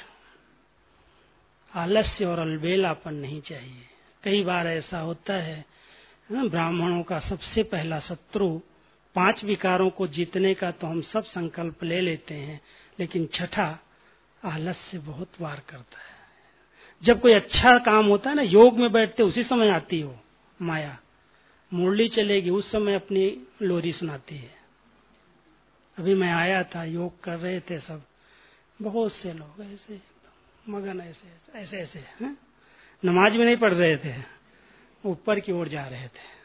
आलस्य और अलबेलापन नहीं चाहिए। कई बार ऐसा होता है, ब्राह्मणों का सबसे पहला शत्रु पांच विकारों को जीतने का तो हम सब संकल्प ले लेते हैं, लेकिन छठा आलस्य बहुत वार करता है। जब कोई अच्छा काम होता है ना, योग में बैठते उसी समय आती हो माया, मुरली चलेगी उस समय अपनी लोरी सुनाती है। अभी मैं आया था, योग कर रहे थे सब, बहुत से लोग ऐसे मगन, ऐसे ऐसे ऐसे हैं? नमाज में नहीं पढ़ रहे थे, ऊपर की ओर जा रहे थे।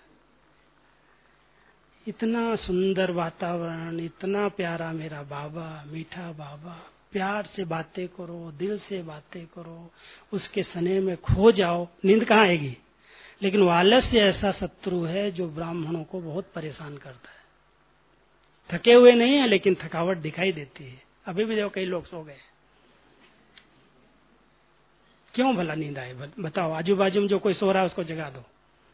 इतना सुंदर वातावरण, इतना प्यारा मेरा बाबा, मीठा बाबा, प्यार से बातें करो, दिल से बातें करो, उसके सने में खो जाओ, नींद कहाँ आएगी। लेकिन वो आलस्य ऐसा शत्रु है जो ब्राह्मणों को बहुत परेशान करता है। थके हुए नहीं है, लेकिन थकावट दिखाई देती है। अभी भी देखो कई लोग सो गए, क्यों भला नींद आए बताओ। आजू बाजू में जो कोई सो रहा है उसको जगा दो।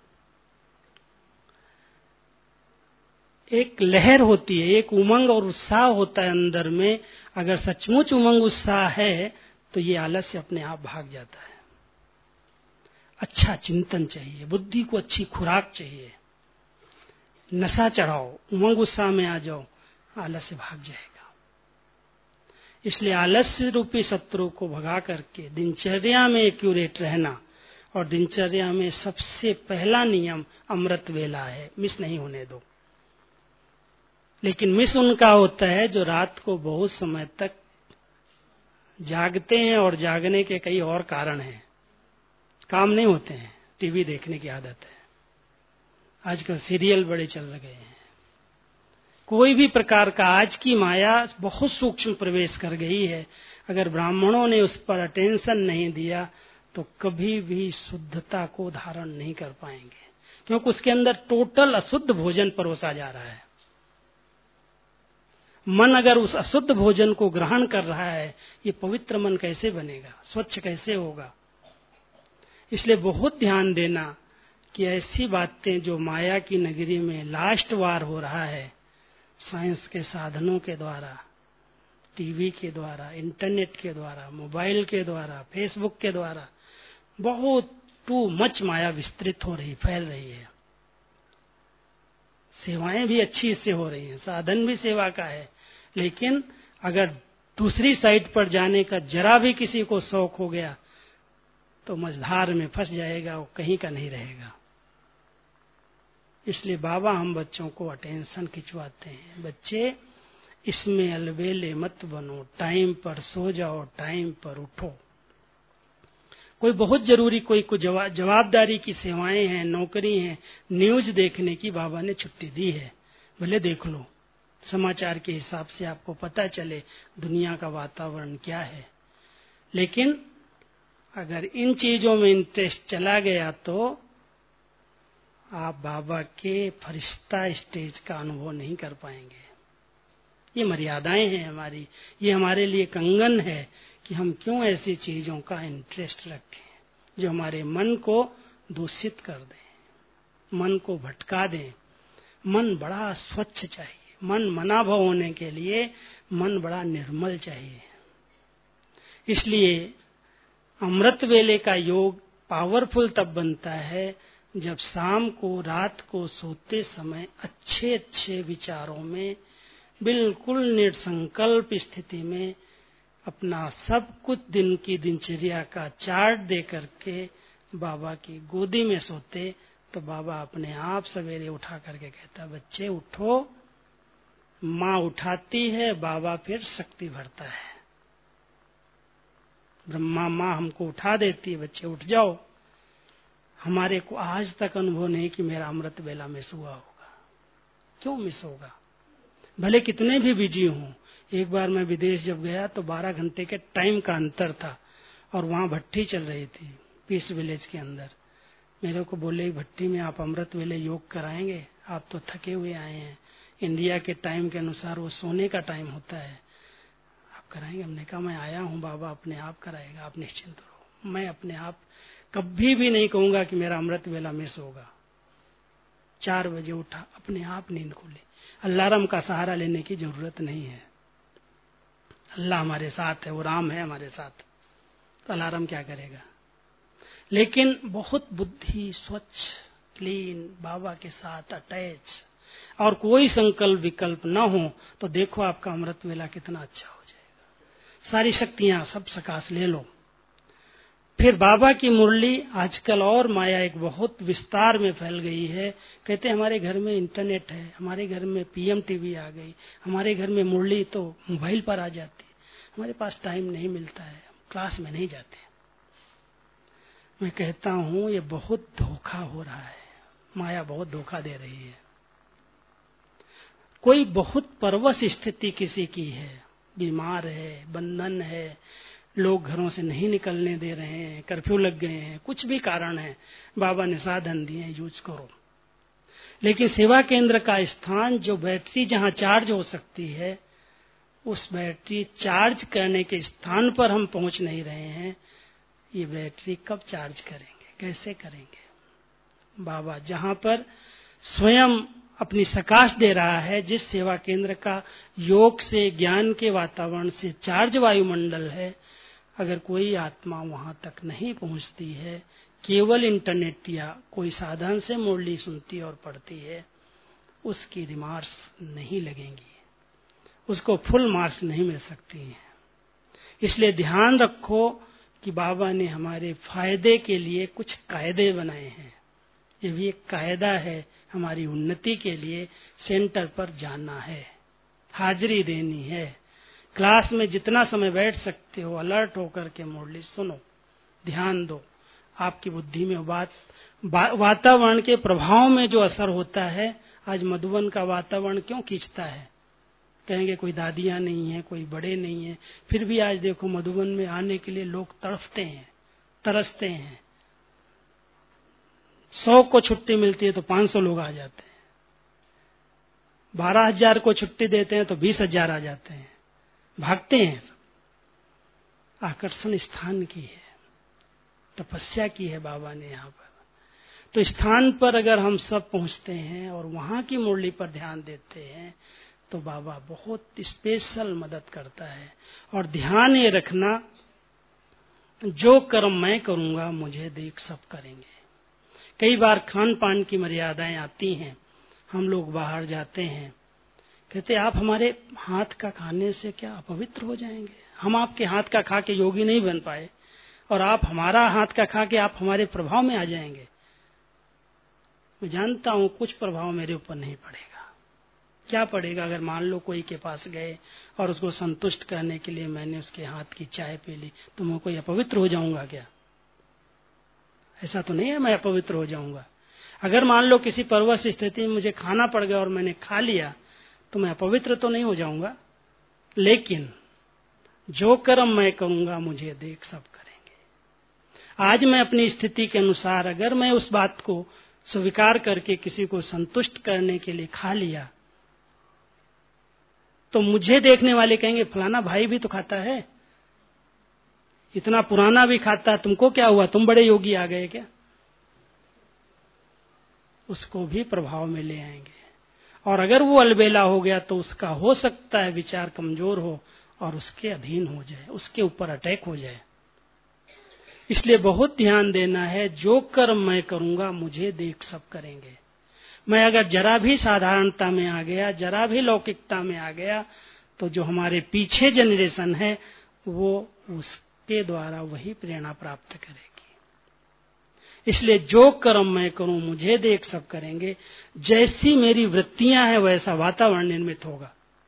एक लहर होती है, एक उमंग और उत्साह होता है अंदर में। अगर सचमुच उमंग उत्साह है तो ये आलस्य अपने आप भाग जाता है। अच्छा चिंतन चाहिए, बुद्धि को अच्छी खुराक चाहिए, नशा चढ़ाओ, उमंग उत्साह में आ जाओ, आलस्य भाग जाएगा। इसलिए आलस्य रूपी शत्रु को भगा करके दिनचर्या में एक्यूरेट रहना। और दिनचर्या में सबसे पहला नियम अमृत वेला है, मिस नहीं होने दो। लेकिन मिस उनका होता है जो रात को बहुत समय तक जागते हैं, और जागने के कई और कारण हैं, काम नहीं होते हैं, टीवी देखने की आदत है, आजकल सीरियल बड़े चल रहे हैं। कोई भी प्रकार का आज की माया बहुत सूक्ष्म प्रवेश कर गई है। अगर ब्राह्मणों ने उस पर अटेंशन नहीं दिया तो कभी भी शुद्धता को धारण नहीं कर पाएंगे, क्योंकि उसके अंदर टोटल अशुद्ध भोजन परोसा जा रहा है। मन अगर उस अशुद्ध भोजन को ग्रहण कर रहा है, ये पवित्र मन कैसे बनेगा, स्वच्छ कैसे होगा। इसलिए बहुत ध्यान देना कि ऐसी बातें जो माया की नगरी में लास्ट वार हो रहा है, साइंस के साधनों के द्वारा, टीवी के द्वारा, इंटरनेट के द्वारा, मोबाइल के द्वारा, फेसबुक के द्वारा, बहुत टू मच माया विस्तृत हो रही, फैल रही है। सेवाएं भी अच्छी इससे हो रही हैं, साधन भी सेवा का है, लेकिन अगर दूसरी साइड पर जाने का जरा भी किसी को शौक हो गया तो मझधार में फंस जाएगा, वो कहीं का नहीं रहेगा। इसलिए बाबा हम बच्चों को अटेंशन खिंचवाते हैं, बच्चे इसमें अलबेले मत बनो, टाइम पर सो जाओ, टाइम पर उठो। कोई बहुत जरूरी कोई को जवा, जवाबदारी की सेवाएं हैं, नौकरी हैं, न्यूज देखने की बाबा ने छुट्टी दी है, भले देख लो, समाचार के हिसाब से आपको पता चले दुनिया का वातावरण क्या है। लेकिन अगर इन चीजों में इंटरेस्ट चला गया तो आप बाबा के फरिश्ता स्टेज का अनुभव नहीं कर पाएंगे। ये मर्यादाएं हैं हमारी, ये हमारे लिए कंगन है कि हम क्यों ऐसी चीजों का इंटरेस्ट रखें जो हमारे मन को दूषित कर दें, मन को भटका दें। मन बड़ा स्वच्छ चाहिए, मन मनाभव होने के लिए मन बड़ा निर्मल चाहिए। इसलिए अमृत वेले का योग पावरफुल तब बनता है जब शाम को, रात को सोते समय अच्छे अच्छे विचारों में, बिल्कुल निर्संकल्प स्थिति में अपना सब कुछ दिन की दिनचर्या का चार्ट दे करके बाबा की गोदी में सोते, तो बाबा अपने आप सवेरे उठा करके कहता, बच्चे उठो। माँ उठाती है, बाबा फिर शक्ति भरता है। ब्रह्मा माँ हमको उठा देती है, बच्चे उठ जाओ। हमारे को आज तक अनुभव नहीं कि मेरा अमृत वेला मिस हुआ होगा। क्यों मिस होगा? भले कितने भी बिजी हों। एक बार मैं विदेश जब गया तो बारह घंटे के टाइम का अंतर था और वहां भट्टी चल रही थी पीस विलेज के अंदर। मेरे को बोले, भट्टी में आप अमृत वेले योग कराएंगे? आप तो थके हुए आए हैं, इंडिया के टाइम के अनुसार वो सोने का टाइम होता है, आप कराएंगे? हमने कहा, मैं आया हूँ, बाबा अपने आप कराएगा, आप निश्चिंत रहो। मैं अपने आप कभी भी नहीं कहूंगा कि मेरा अमृत वेला मिस होगा। चार बजे उठा, अपने आप नींद खुली। अलार्म का सहारा लेने की जरूरत नहीं है। अल्लाह हमारे साथ है, वो राम है हमारे साथ, तो अलार्म क्या करेगा? लेकिन बहुत बुद्धि स्वच्छ, क्लीन, बाबा के साथ अटैच और कोई संकल्प विकल्प न हो तो देखो आपका अमृत वेला कितना अच्छा हो जाएगा। सारी शक्तियां सब सकाश ले लो। फिर बाबा की मुरली आजकल और माया एक बहुत विस्तार में फैल गई है। कहते हैं हमारे घर में इंटरनेट है, हमारे घर में पीएम टीवी आ गई, हमारे घर में मुरली तो मोबाइल पर आ जाती है, हमारे पास टाइम नहीं मिलता है, क्लास में नहीं जाते। मैं कहता हूं ये बहुत धोखा हो रहा है, माया बहुत धोखा दे रही है। कोई बहुत परवश स्थिति किसी की है, बीमार है, बंधन है, लोग घरों से नहीं निकलने दे रहे हैं, कर्फ्यू लग गए हैं, कुछ भी कारण है, बाबा ने साधन दिए, यूज करो। लेकिन सेवा केंद्र का स्थान, जो बैटरी जहां चार्ज हो सकती है, उस बैटरी चार्ज करने के स्थान पर हम पहुंच नहीं रहे हैं। ये बैटरी कब चार्ज करेंगे, कैसे करेंगे? बाबा जहां पर स्वयं अपनी सकाश दे रहा है, जिस सेवा केंद्र का योग से, ज्ञान के वातावरण से चार्ज वायुमंडल है, अगर कोई आत्मा वहां तक नहीं पहुंचती है, केवल इंटरनेट या कोई साधन से मुरली सुनती और पढ़ती है, उसकी रिमार्क्स नहीं लगेंगी, उसको फुल मार्क्स नहीं मिल सकती है। इसलिए ध्यान रखो कि बाबा ने हमारे फायदे के लिए कुछ कायदे बनाए हैं। ये भी एक कायदा है, हमारी उन्नति के लिए सेंटर पर जाना है, हाजिरी देनी है, क्लास में जितना समय बैठ सकते हो अलर्ट होकर के मुरली सुनो, ध्यान दो। आपकी बुद्धि में बात वातावरण के प्रभाव में जो असर होता है, आज मधुबन का वातावरण क्यों खींचता है? कहेंगे कोई दादियां नहीं है, कोई बड़े नहीं है, फिर भी आज देखो मधुबन में आने के लिए लोग तड़फते हैं, तरसते हैं। सौ को छुट्टी मिलती है तो पांच सौ लोग आ जाते हैं, बारह हजार को छुट्टी देते हैं तो बीस हजार आ जाते हैं, भागते हैं सब। आकर्षण स्थान की है, तपस्या की है बाबा ने यहाँ पर। तो स्थान पर अगर हम सब पहुंचते हैं और वहां की मुरली पर ध्यान देते हैं तो बाबा बहुत स्पेशल मदद करता है। और ध्यान ये रखना, जो कर्म मैं करूंगा मुझे देख सब करेंगे। कई बार खान पान की मर्यादाएं आती हैं, हम लोग बाहर जाते हैं, कहते आप हमारे हाथ का खाने से क्या अपवित्र हो जाएंगे? हम आपके हाथ का खा के योगी नहीं बन पाए और आप हमारा हाथ का खा के आप हमारे प्रभाव में आ जाएंगे। मैं जानता हूं कुछ प्रभाव मेरे ऊपर नहीं पड़ेगा। क्या पड़ेगा? अगर मान लो कोई के पास गए और उसको संतुष्ट करने के लिए मैंने उसके हाथ की चाय पी ली, तो मैं कोई अपवित्र हो जाऊंगा क्या? ऐसा तो नहीं है मैं अपवित्र हो जाऊंगा। अगर मान लो किसी परवश स्थिति में मुझे खाना पड़ गया और मैंने खा लिया, तो मैं अपवित्र तो नहीं हो जाऊंगा। लेकिन जो कर्म मैं करूंगा मुझे देख सब करेंगे। आज मैं अपनी स्थिति के अनुसार अगर मैं उस बात को स्वीकार करके किसी को संतुष्ट करने के लिए खा लिया, तो मुझे देखने वाले कहेंगे फलाना भाई भी तो खाता है, इतना पुराना भी खाता, तुमको क्या हुआ, तुम बड़े योगी आ गए क्या? उसको भी प्रभाव में ले आएंगे। और अगर वो अलबेला हो गया तो उसका हो सकता है विचार कमजोर हो और उसके अधीन हो जाए, उसके ऊपर अटैक हो जाए। इसलिए बहुत ध्यान देना है, जो कर्म मैं करूंगा मुझे देख सब करेंगे। मैं अगर जरा भी साधारणता में आ गया, जरा भी लौकिकता में आ गया, तो जो हमारे पीछे जनरेशन है वो उसके द्वारा वही प्रेरणा प्राप्त करेगी। इसलिए जो कर्म मैं करूं मुझे देख सब करेंगे। जैसी मेरी वृत्तियां हैं वैसा वातावरण निर्मित होगा।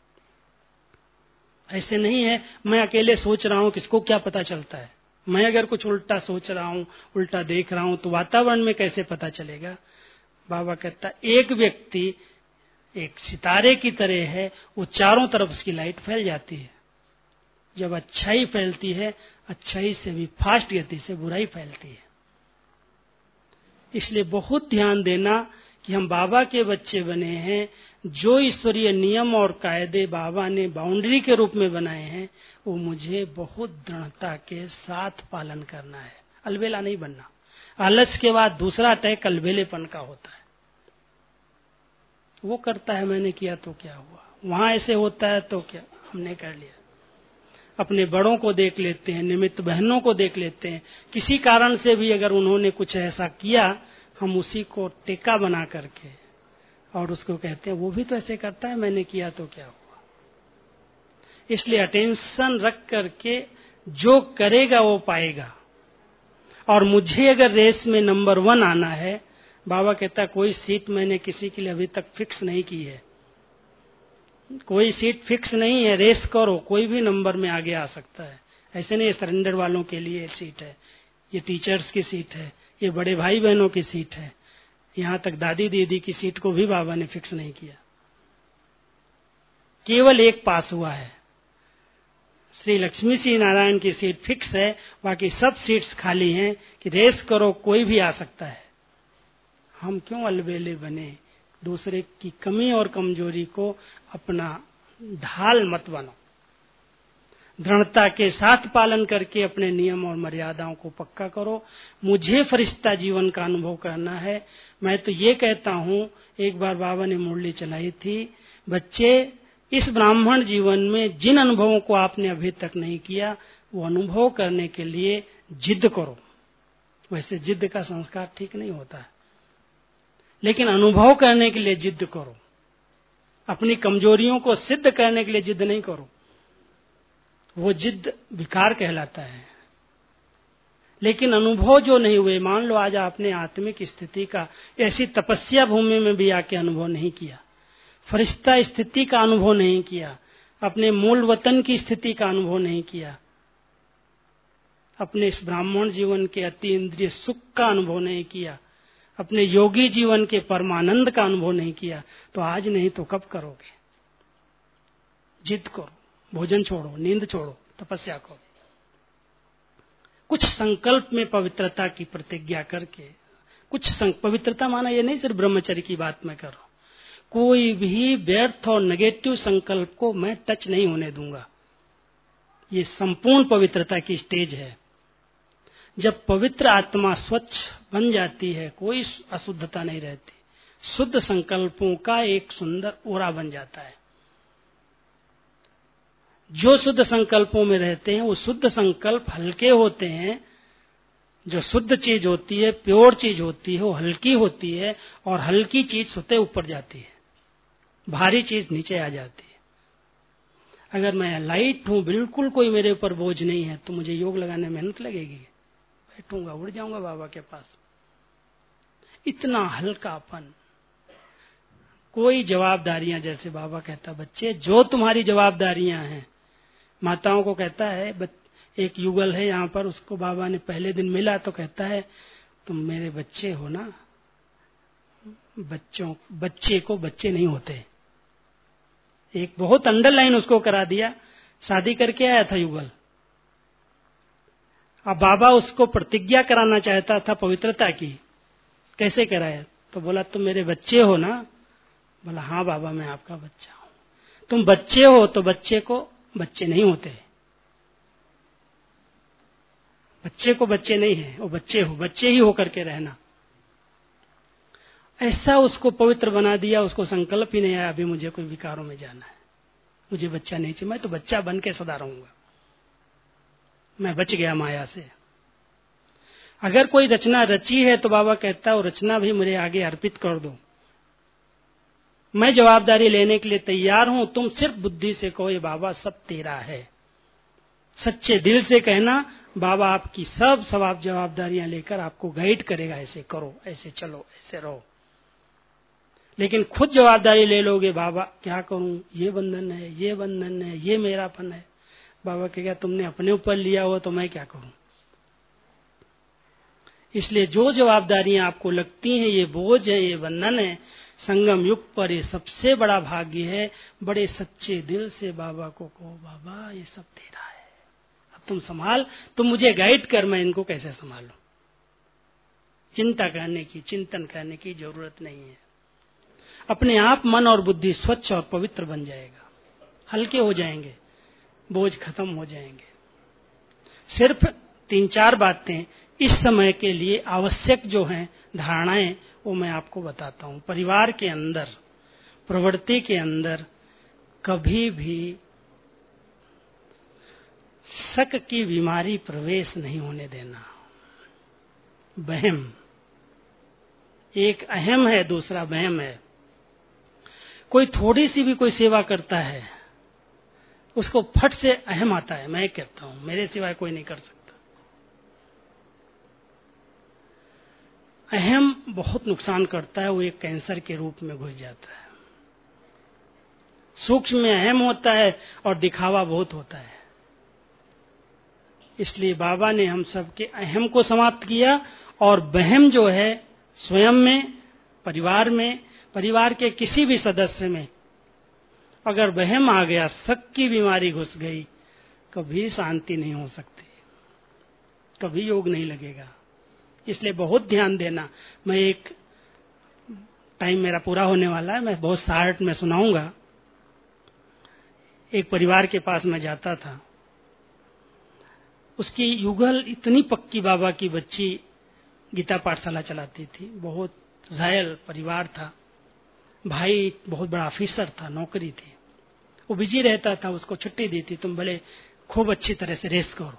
ऐसे नहीं है मैं अकेले सोच रहा हूं, किसको क्या पता चलता है। मैं अगर कुछ उल्टा सोच रहा हूं, उल्टा देख रहा हूं, तो वातावरण में कैसे पता चलेगा। बाबा कहता एक व्यक्ति एक सितारे की तरह है, वो चारों तरफ उसकी लाइट फैल जाती है। जब अच्छाई फैलती है, अच्छाई से भी फास्ट गति से बुराई फैलती है। इसलिए बहुत ध्यान देना कि हम बाबा के बच्चे बने हैं। जो ईश्वरीय नियम और कायदे बाबा ने बाउंड्री के रूप में बनाए हैं, वो मुझे बहुत दृढ़ता के साथ पालन करना है। अलबेला नहीं बनना। आलस के बाद दूसरा अटैक अलबेलेपन का होता है। वो करता है, मैंने किया तो क्या हुआ, वहां ऐसे होता है तो क्या, हमने कर लिया। अपने बड़ों को देख लेते हैं, निमित्त बहनों को देख लेते हैं, किसी कारण से भी अगर उन्होंने कुछ ऐसा किया, हम उसी को टेका बना करके और उसको कहते हैं वो भी तो ऐसे करता है, मैंने किया तो क्या हुआ। इसलिए अटेंशन रख करके जो करेगा वो पाएगा। और मुझे अगर रेस में नंबर वन आना है, बाबा कहता कोई सीट मैंने किसी के लिए अभी तक फिक्स नहीं की है। कोई सीट फिक्स नहीं है, रेस करो, कोई भी नंबर में आगे आ सकता है। ऐसे नहीं, सरेंडर वालों के लिए सीट है, ये टीचर्स की सीट है, ये बड़े भाई बहनों की सीट है, यहां तक दादी दीदी की सीट को भी बाबा ने फिक्स नहीं किया। केवल एक पास हुआ है, श्री लक्ष्मी सिंह नारायण की सीट फिक्स है, बाकी सब सीट्स खाली हैं कि रेस करो, कोई भी आ सकता है। हम क्यों अलबेले बने, दूसरे की कमी और कमजोरी को अपना ढाल मत बनो। दृढ़ता के साथ पालन करके अपने नियम और मर्यादाओं को पक्का करो। मुझे फरिश्ता जीवन का अनुभव करना है। मैं तो ये कहता हूं, एक बार बाबा ने मुरली चलाई थी, बच्चे इस ब्राह्मण जीवन में जिन अनुभवों को आपने अभी तक नहीं किया, वो अनुभव करने के लिए जिद करो। वैसे जिद का संस्कार ठीक नहीं होता है, लेकिन अनुभव करने के लिए जिद करो। अपनी कमजोरियों को सिद्ध करने के लिए जिद नहीं करो, वो जिद विकार कहलाता है। लेकिन अनुभव जो नहीं हुए, मान लो आज आपने आत्मिक स्थिति का ऐसी तपस्या भूमि में भी आके अनुभव नहीं किया, फरिश्ता स्थिति का अनुभव नहीं किया, अपने मूल वतन की स्थिति का अनुभव नहीं किया, अपने इस ब्राह्मण जीवन के अति इंद्रिय सुख का अनुभव नहीं किया, अपने योगी जीवन के परमानंद का अनुभव नहीं किया, तो आज नहीं तो कब करोगे। जिद करो, भोजन छोड़ो, नींद छोड़ो, तपस्या करो। कुछ संकल्प में पवित्रता की प्रतिज्ञा करके, कुछ पवित्रता माना ये नहीं सिर्फ ब्रह्मचर्य की बात मैं कर रहा हूं, कोई भी व्यर्थ और नेगेटिव संकल्प को मैं टच नहीं होने दूंगा। ये संपूर्ण पवित्रता की स्टेज है। जब पवित्र आत्मा स्वच्छ बन जाती है, कोई अशुद्धता नहीं रहती, शुद्ध संकल्पों का एक सुंदर ओरा बन जाता है। जो शुद्ध संकल्पों में रहते हैं वो शुद्ध संकल्प हल्के होते हैं। जो शुद्ध चीज होती है, प्योर चीज होती है, वो हल्की होती है, और हल्की चीज स्वतः ऊपर जाती है, भारी चीज नीचे आ जाती है। अगर मैं लाइट हूं, बिल्कुल कोई मेरे ऊपर बोझ नहीं है, तो मुझे योग लगाने में मेहनत लगेगी, बैठूंगा, उड़ जाऊंगा बाबा के पास। इतना हल्कापन, कोई जवाबदारियां, जैसे बाबा कहता बच्चे जो तुम्हारी जवाबदारियां हैं, माताओं को कहता है, एक युगल है यहाँ पर, उसको बाबा ने पहले दिन मिला तो कहता है तुम मेरे बच्चे हो ना। बच्चों बच्चे को बच्चे नहीं होते। एक बहुत अंडरलाइन उसको करा दिया। शादी करके आया था युगल, अब बाबा उसको प्रतिज्ञा कराना चाहता था पवित्रता की। कैसे कराया, तो बोला तुम मेरे बच्चे हो ना। बोला हाँ बाबा मैं आपका बच्चा हूं। तुम बच्चे हो तो बच्चे को बच्चे नहीं होते, बच्चे को बच्चे नहीं है, वो बच्चे हो, बच्चे ही होकर के रहना। ऐसा उसको पवित्र बना दिया। उसको संकल्प ही नहीं आया अभी मुझे कोई विकारों में जाना है, मुझे बच्चा नहीं चाहिए, मैं तो बच्चा बन के सदा रहूंगा। मैं बच गया माया से। अगर कोई रचना रची है तो बाबा कहता है वो रचना भी मेरे आगे अर्पित कर दो, मैं जवाबदारी लेने के लिए तैयार हूं। तुम सिर्फ बुद्धि से कहो ये बाबा सब तेरा है, सच्चे दिल से कहना बाबा आपकी सब सवाब जवाबदारियां लेकर आपको गाइड करेगा, ऐसे करो, ऐसे चलो, ऐसे रहो। लेकिन खुद जवाबदारी ले लोगे, बाबा क्या करूं, ये बंधन है, ये बंधन है, ये मेरापन है, बाबा कहेगा तुमने अपने ऊपर लिया हो तो मैं क्या करूं। इसलिए जो जवाबदारियां आपको लगती हैं ये बोझ है, ये बंधन है, संगम युग पर ये सबसे बड़ा भाग्य है। बड़े सच्चे दिल से बाबा को कहो बाबा ये सब तेरा है, अब तुम संभाल, तुम मुझे गाइड कर, मैं इनको कैसे संभालूं। चिंता करने की, चिंतन करने की जरूरत नहीं है। अपने आप मन और बुद्धि स्वच्छ और पवित्र बन जाएगा, हल्के हो जाएंगे, बोझ खत्म हो जाएंगे। सिर्फ तीन चार बातें इस समय के लिए आवश्यक जो हैं धारणाएं, वो मैं आपको बताता हूं। परिवार के अंदर, प्रवृत्ति के अंदर कभी भी शक की बीमारी प्रवेश नहीं होने देना। वहम एक अहम है, दूसरा वहम है। कोई थोड़ी सी भी कोई सेवा करता है उसको फट से अहम आता है, मैं कहता हूं मेरे सिवाय कोई नहीं कर सकता। अहम बहुत नुकसान करता है, वो एक कैंसर के रूप में घुस जाता है। सूक्ष्म में अहम होता है और दिखावा बहुत होता है। इसलिए बाबा ने हम सबके अहम को समाप्त किया और वहम जो है स्वयं में, परिवार में, परिवार के किसी भी सदस्य में अगर वहम आ गया, शक की बीमारी घुस गई, कभी शांति नहीं हो सकती, कभी योग नहीं लगेगा। इसलिए बहुत ध्यान देना। मैं एक टाइम मेरा पूरा होने वाला है, मैं बहुत शार्ट में सुनाऊंगा। एक परिवार के पास मैं जाता था, उसकी युगल इतनी पक्की, बाबा की बच्ची गीता पाठशाला चलाती थी, बहुत रॉयल परिवार था। भाई बहुत बड़ा ऑफिसर था, नौकरी थी, वो बिजी रहता था, उसको छुट्टी दी थी, तुम भले खूब अच्छी तरह से रेस करो।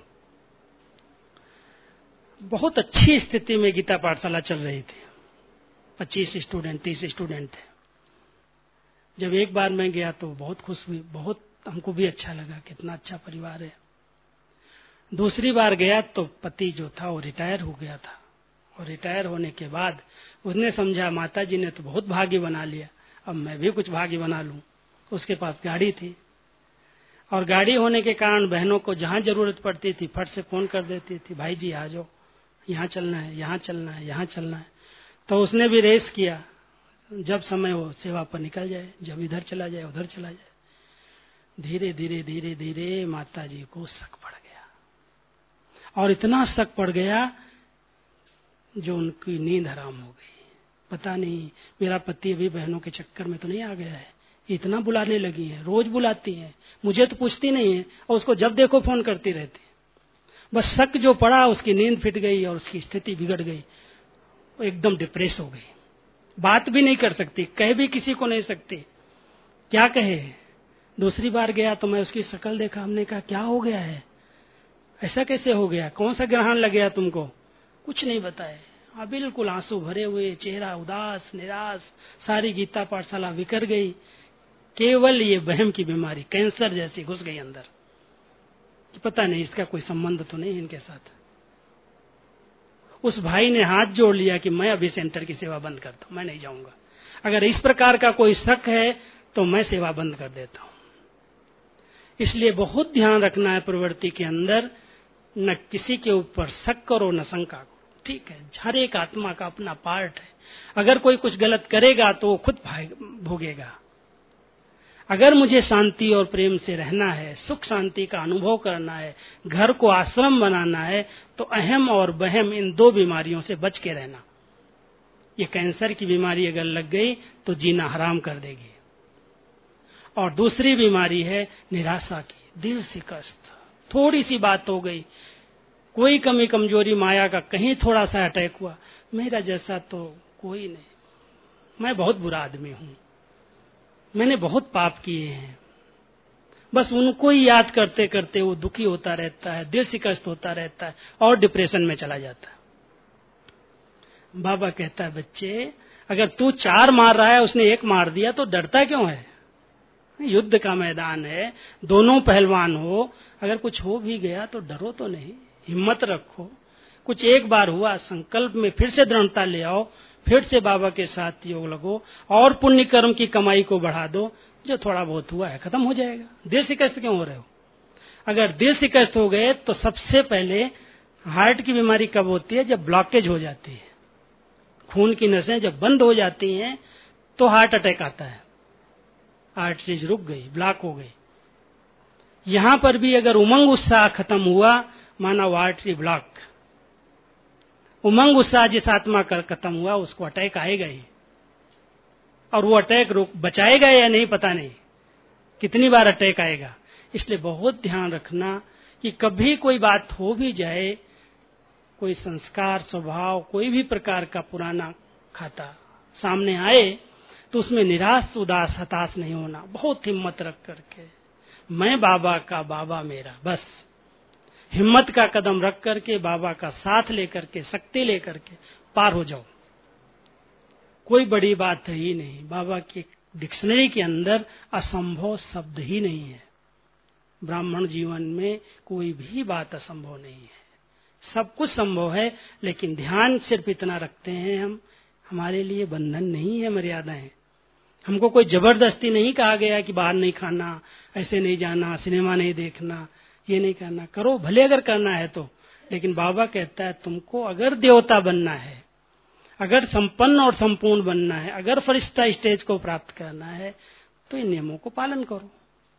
बहुत अच्छी स्थिति में गीता पाठशाला चल रही थी, पच्चीस स्टूडेंट, तीस स्टूडेंट थे। जब एक बार मैं गया तो बहुत खुश हुई, बहुत हमको भी अच्छा लगा, कितना अच्छा परिवार है। दूसरी बार गया तो पति जो था वो रिटायर हो गया था, और रिटायर होने के बाद उसने समझा माता जी ने तो बहुत भाग्य बना लिया, अब मैं भी कुछ भाग्य बना लूं। उसके पास गाड़ी थी, और गाड़ी होने के कारण बहनों को जहां जरूरत पड़ती थी फट से फोन कर देती थी, भाई जी आ जाओ, यहाँ चलना है, यहाँ चलना है, यहाँ चलना है। तो उसने भी रेस किया, जब समय हो सेवा पर निकल जाए, जब इधर चला जाए उधर चला जाए। धीरे धीरे धीरे धीरे माता जी को शक पड़ गया, और इतना शक पड़ गया जो उनकी नींद हराम हो गई। पता नहीं मेरा पति अभी बहनों के चक्कर में तो नहीं आ गया है, इतना बुलाने लगी है, रोज बुलाती है, मुझे तो पूछती नहीं है, और उसको जब देखो फोन करती रहती। बस शक जो पड़ा, उसकी नींद फिट गई और उसकी स्थिति बिगड़ गई, वो एकदम डिप्रेस हो गई। बात भी नहीं कर सकती, कह भी किसी को नहीं सकती, क्या कहे। दूसरी बार गया तो मैं उसकी शक्ल देखा, हमने कहा क्या हो गया है, ऐसा कैसे हो गया, कौन सा ग्रहण लग गया तुमको। कुछ नहीं बताए, हाँ बिल्कुल आंसू भरे हुए, चेहरा उदास निराश, सारी गीता पाठशाला बिखर गई। केवल ये वहम की बीमारी कैंसर जैसी घुस गई अंदर, पता नहीं इसका कोई संबंध तो नहीं इनके साथ। उस भाई ने हाथ जोड़ लिया कि मैं अभी सेंटर की सेवा बंद करता हूं, मैं नहीं जाऊंगा। अगर इस प्रकार का कोई शक है तो मैं सेवा बंद कर देता हूं। इसलिए बहुत ध्यान रखना है प्रवृत्ति के अंदर, न किसी के ऊपर शक करो न शंका करो। ठीक है, हर एक आत्मा का अपना पार्ट है, अगर कोई कुछ गलत करेगा तो वो खुद भोगेगा। अगर मुझे शांति और प्रेम से रहना है, सुख शांति का अनुभव करना है, घर को आश्रम बनाना है, तो अहम और वहम इन दो बीमारियों से बच के रहना। ये कैंसर की बीमारी अगर लग गई तो जीना हराम कर देगी। और दूसरी बीमारी है निराशा की, दिल शिकस्त। थोड़ी सी बात हो गई, कोई कमी कमजोरी माया का कहीं थोड़ा सा अटैक हुआ, मेरा जैसा तो कोई नहीं, मैं बहुत बुरा आदमी हूं, मैंने बहुत पाप किए हैं। बस उनको ही याद करते करते वो दुखी होता रहता है, दिल शिकस्त होता रहता है और डिप्रेशन में चला जाता है। बाबा कहता है बच्चे, अगर तू चार मार रहा है, उसने एक मार दिया, तो डरता क्यों है? युद्ध का मैदान है, दोनों पहलवान हो, अगर कुछ हो भी गया तो डरो तो नहीं, हिम्मत रखो। कुछ एक बार हुआ, संकल्प में फिर से दृढ़ता ले आओ, फिर से बाबा के साथ योग लगो और पुण्य कर्म की कमाई को बढ़ा दो। जो थोड़ा बहुत हुआ है खत्म हो जाएगा। दिल शिकस्त क्यों हो रहे हो? अगर दिल शिकस्त हो गए तो सबसे पहले हार्ट की बीमारी कब होती है? जब ब्लॉकेज हो जाती है, खून की नसें जब बंद हो जाती हैं तो हार्ट अटैक आता है। आर्टरीज रुक गई, ब्लॉक हो गई। यहां पर भी अगर उमंग उत्साह खत्म हुआ, माना वो आर्टरी ब्लॉक, उमंग उत्साह जिस आत्मा का खत्म हुआ उसको अटैक आएगा ही। और वो अटैक रोक बचाएगा या नहीं पता नहीं, कितनी बार अटैक आएगा। इसलिए बहुत ध्यान रखना कि कभी कोई बात हो भी जाए, कोई संस्कार, स्वभाव, कोई भी प्रकार का पुराना खाता सामने आए तो उसमें निराश, उदास, हताश नहीं होना। बहुत हिम्मत रख करके, मैं बाबा का, बाबा मेरा, बस हिम्मत का कदम रख करके बाबा का साथ लेकर के, शक्ति लेकर के पार हो जाओ। कोई बड़ी बात है ही नहीं। बाबा की डिक्शनरी के अंदर असंभव शब्द ही नहीं है। ब्राह्मण जीवन में कोई भी बात असंभव नहीं है, सब कुछ संभव है। लेकिन ध्यान सिर्फ इतना रखते हैं हम, हमारे लिए बंधन नहीं है, मर्यादाएं। हमको कोई जबरदस्ती नहीं कहा गया कि बाहर नहीं खाना, ऐसे नहीं जाना, सिनेमा नहीं देखना, ये नहीं करना। करो भले अगर करना है तो, लेकिन बाबा कहता है तुमको अगर देवता बनना है, अगर संपन्न और संपूर्ण बनना है, अगर फरिश्ता स्टेज को प्राप्त करना है, तो इन नियमों को पालन करो।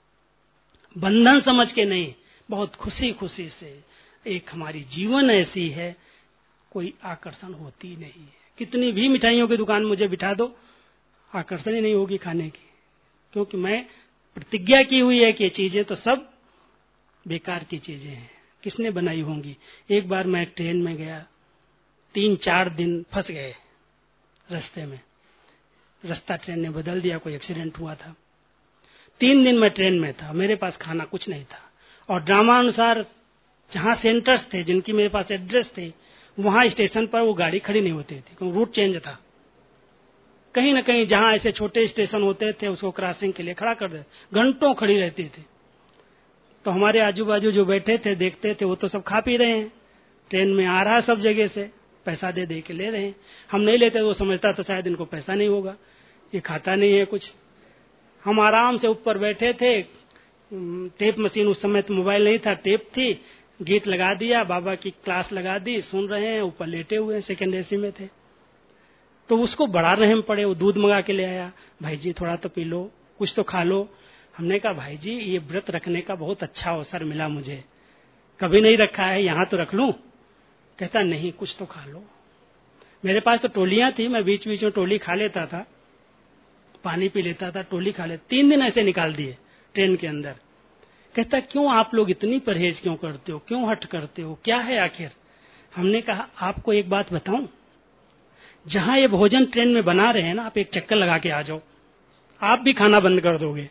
बंधन समझ के नहीं, बहुत खुशी खुशी से। एक हमारी जीवन ऐसी है, कोई आकर्षण होती नहीं है। कितनी भी मिठाइयों की दुकान मुझे बिठा दो, आकर्षण ही नहीं होगी खाने की, क्योंकि मैं प्रतिज्ञा की हुई है कि ये चीजें तो सब बेकार की चीजें हैं, किसने बनाई होंगी। एक बार मैं ट्रेन में गया, तीन चार दिन फंस गए रास्ते में, रास्ता ट्रेन ने बदल दिया, कोई एक्सीडेंट हुआ था। तीन दिन मैं ट्रेन में था, मेरे पास खाना कुछ नहीं था। और ड्रामा अनुसार जहां सेंटर्स थे, जिनकी मेरे पास एड्रेस थे, वहां स्टेशन पर वो गाड़ी खड़ी नहीं होती थी, क्योंकि रूट चेंज था। कहीं न कहीं जहां ऐसे छोटे स्टेशन होते थे उसको क्रॉसिंग के लिए खड़ा कर देते, घंटों खड़ी रहती थी। तो हमारे आजू बाजू जो बैठे थे देखते थे, वो तो सब खा पी रहे हैं, ट्रेन में आ रहा सब जगह से, पैसा दे दे के ले रहे हैं। हम नहीं लेते, वो समझता तो शायद इनको पैसा नहीं होगा, ये खाता नहीं है कुछ। हम आराम से ऊपर बैठे थे, टेप मशीन, उस समय तो मोबाइल नहीं था, टेप थी, गीत लगा दिया, बाबा की क्लास लगा दी, सुन रहे हैं, ऊपर लेटे हुए हैं, सेकेंड एसी में थे। तो उसको बड़ा रहम पड़े, वो दूध मंगा के ले आया, भाई जी थोड़ा तो पी लो, कुछ तो खा लो। हमने कहा भाई जी ये व्रत रखने का बहुत अच्छा अवसर मिला मुझे, कभी नहीं रखा है, यहाँ तो रख लूं। कहता नहीं, कुछ तो खा लो। मेरे पास तो टोलियां थी, मैं बीच बीच में टोली खा लेता था, पानी पी लेता था, टोली खा लेता। तीन दिन ऐसे निकाल दिए ट्रेन के अंदर। कहता क्यों आप लोग इतनी परहेज क्यों करते हो, क्यों हट करते हो, क्या है आखिर? हमने कहा आपको एक बात बताऊं, जहां ये भोजन ट्रेन में बना रहे हैं ना, आप एक चक्कर लगा के आ जाओ, आप भी खाना बंद कर दोगे।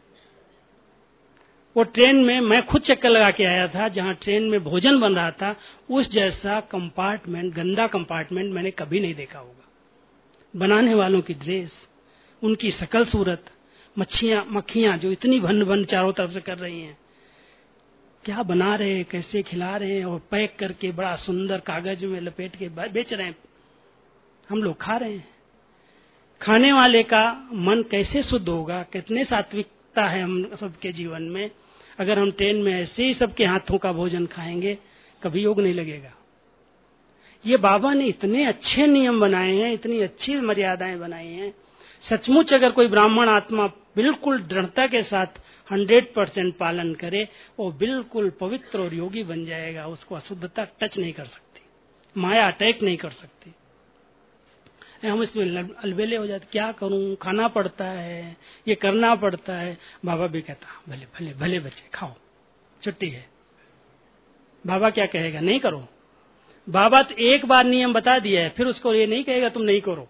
वो ट्रेन में मैं खुद चक्कर लगा के आया था, जहां ट्रेन में भोजन बन रहा था, उस जैसा कंपार्टमेंट, गंदा कंपार्टमेंट मैंने कभी नहीं देखा होगा। बनाने वालों की ड्रेस, उनकी शकल सूरत, मच्छियां मक्खियां जो इतनी भन भन चारों तरफ से कर रही हैं, क्या बना रहे हैं, कैसे खिला रहे हैं, और पैक करके बड़ा सुंदर कागज में लपेट के बेच रहे हैं, हम लोग खा रहे हैं। खाने वाले का मन कैसे शुद्ध होगा, कितने सात्विकता है हम सबके जीवन में। अगर हम ट्रेन में ऐसे ही सबके हाथों का भोजन खाएंगे, कभी योग नहीं लगेगा। ये बाबा ने इतने अच्छे नियम बनाए हैं, इतनी अच्छी मर्यादाएं बनाई हैं। सचमुच अगर कोई ब्राह्मण आत्मा बिल्कुल दृढ़ता के साथ हंड्रेड परसेंट पालन करे, वो बिल्कुल पवित्र और योगी बन जाएगा। उसको अशुद्धता टच नहीं कर सकती, माया अटैक नहीं कर सकती। हम इसमें अलबेले हो जाते, क्या करूं, खाना पड़ता है, ये करना पड़ता है। बाबा भी कहता भले भले भले बच्चे खाओ, छुट्टी है। बाबा क्या कहेगा, नहीं करो। बाबा तो एक बार नियम बता दिया है, फिर उसको ये नहीं कहेगा तुम नहीं करो।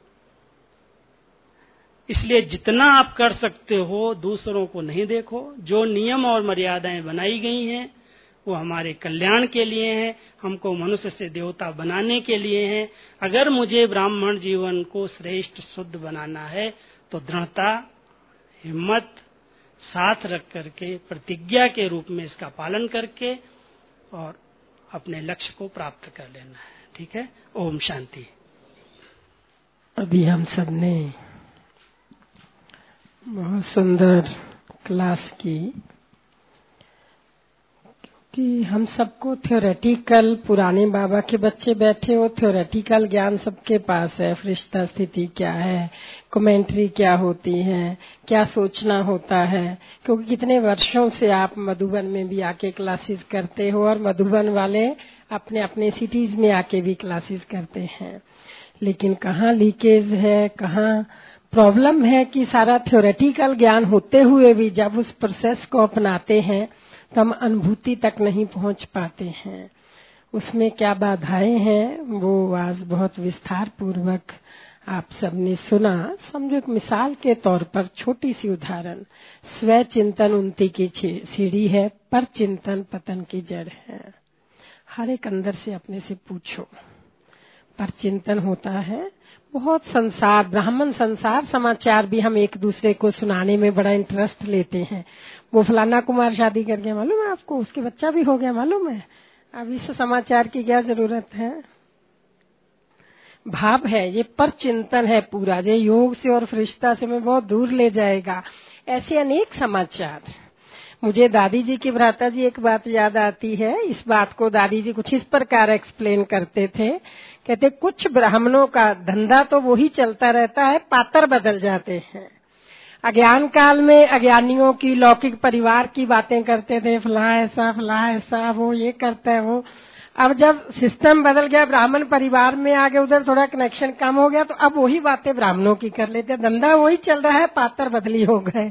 इसलिए जितना आप कर सकते हो दूसरों को नहीं देखो, जो नियम और मर्यादाएं बनाई गई हैं वो हमारे कल्याण के लिए हैं, हमको मनुष्य से देवता बनाने के लिए हैं। अगर मुझे ब्राह्मण जीवन को श्रेष्ठ शुद्ध बनाना है तो दृढ़ता, हिम्मत साथ रख करके प्रतिज्ञा के रूप में इसका पालन करके और अपने लक्ष्य को प्राप्त कर लेना है। ठीक है, ओम शांति। अभी हम सब ने बहुत सुंदर क्लास की, कि हम सबको थ्योरेटिकल, पुराने बाबा के बच्चे बैठे हो, थ्योरेटिकल ज्ञान सबके पास है। फरिश्ता स्थिति क्या है, कमेंट्री क्या होती है, क्या सोचना होता है, क्योंकि कितने वर्षों से आप मधुबन में भी आके क्लासेस करते हो और मधुबन वाले अपने अपने सिटीज में आके भी क्लासेस करते हैं। लेकिन कहाँ लीकेज है, कहाँ प्रॉब्लम है कि सारा थ्योरेटिकल ज्ञान होते हुए भी जब उस प्रोसेस को अपनाते हैं तो हम अनुभूति तक नहीं पहुंच पाते हैं। उसमें क्या बाधाएं हैं वो आज बहुत विस्तार पूर्वक आप सबने सुना। समझो एक मिसाल के तौर पर छोटी सी उदाहरण, स्व चिंतन उन्नति की सीढ़ी है, पर चिंतन पतन की जड़ है। हर एक अंदर से अपने से पूछो, पर चिंतन होता है बहुत। संसार, ब्राह्मण संसार समाचार भी हम एक दूसरे को सुनाने में बड़ा इंटरेस्ट लेते हैं। वो फलाना कुमार शादी कर गया, मालूम है आपको, उसके बच्चा भी हो गया, मालूम है। अब इस समाचार की क्या जरूरत है? भाव है ये, पर चिंतन है पूरा। ये योग से और फरिश्ता से मैं बहुत दूर ले जाएगा। ऐसे अनेक समाचार। मुझे दादी जी की भ्राता जी एक बात याद आती है। इस बात को दादी जी कुछ इस प्रकार एक्सप्लेन करते थे। कहते कुछ ब्राह्मणों का धंधा तो वही चलता रहता है, पात्र बदल जाते हैं। अज्ञान काल में अज्ञानियों की लौकिक परिवार की बातें करते थे, फला ऐसा फला ऐसा, वो ये करता है वो। अब जब सिस्टम बदल गया, ब्राह्मण परिवार में आगे, उधर थोड़ा कनेक्शन कम हो गया, तो अब वही बातें ब्राह्मणों की कर लेते। धंधा वही चल रहा है, पात्र बदली हो गए।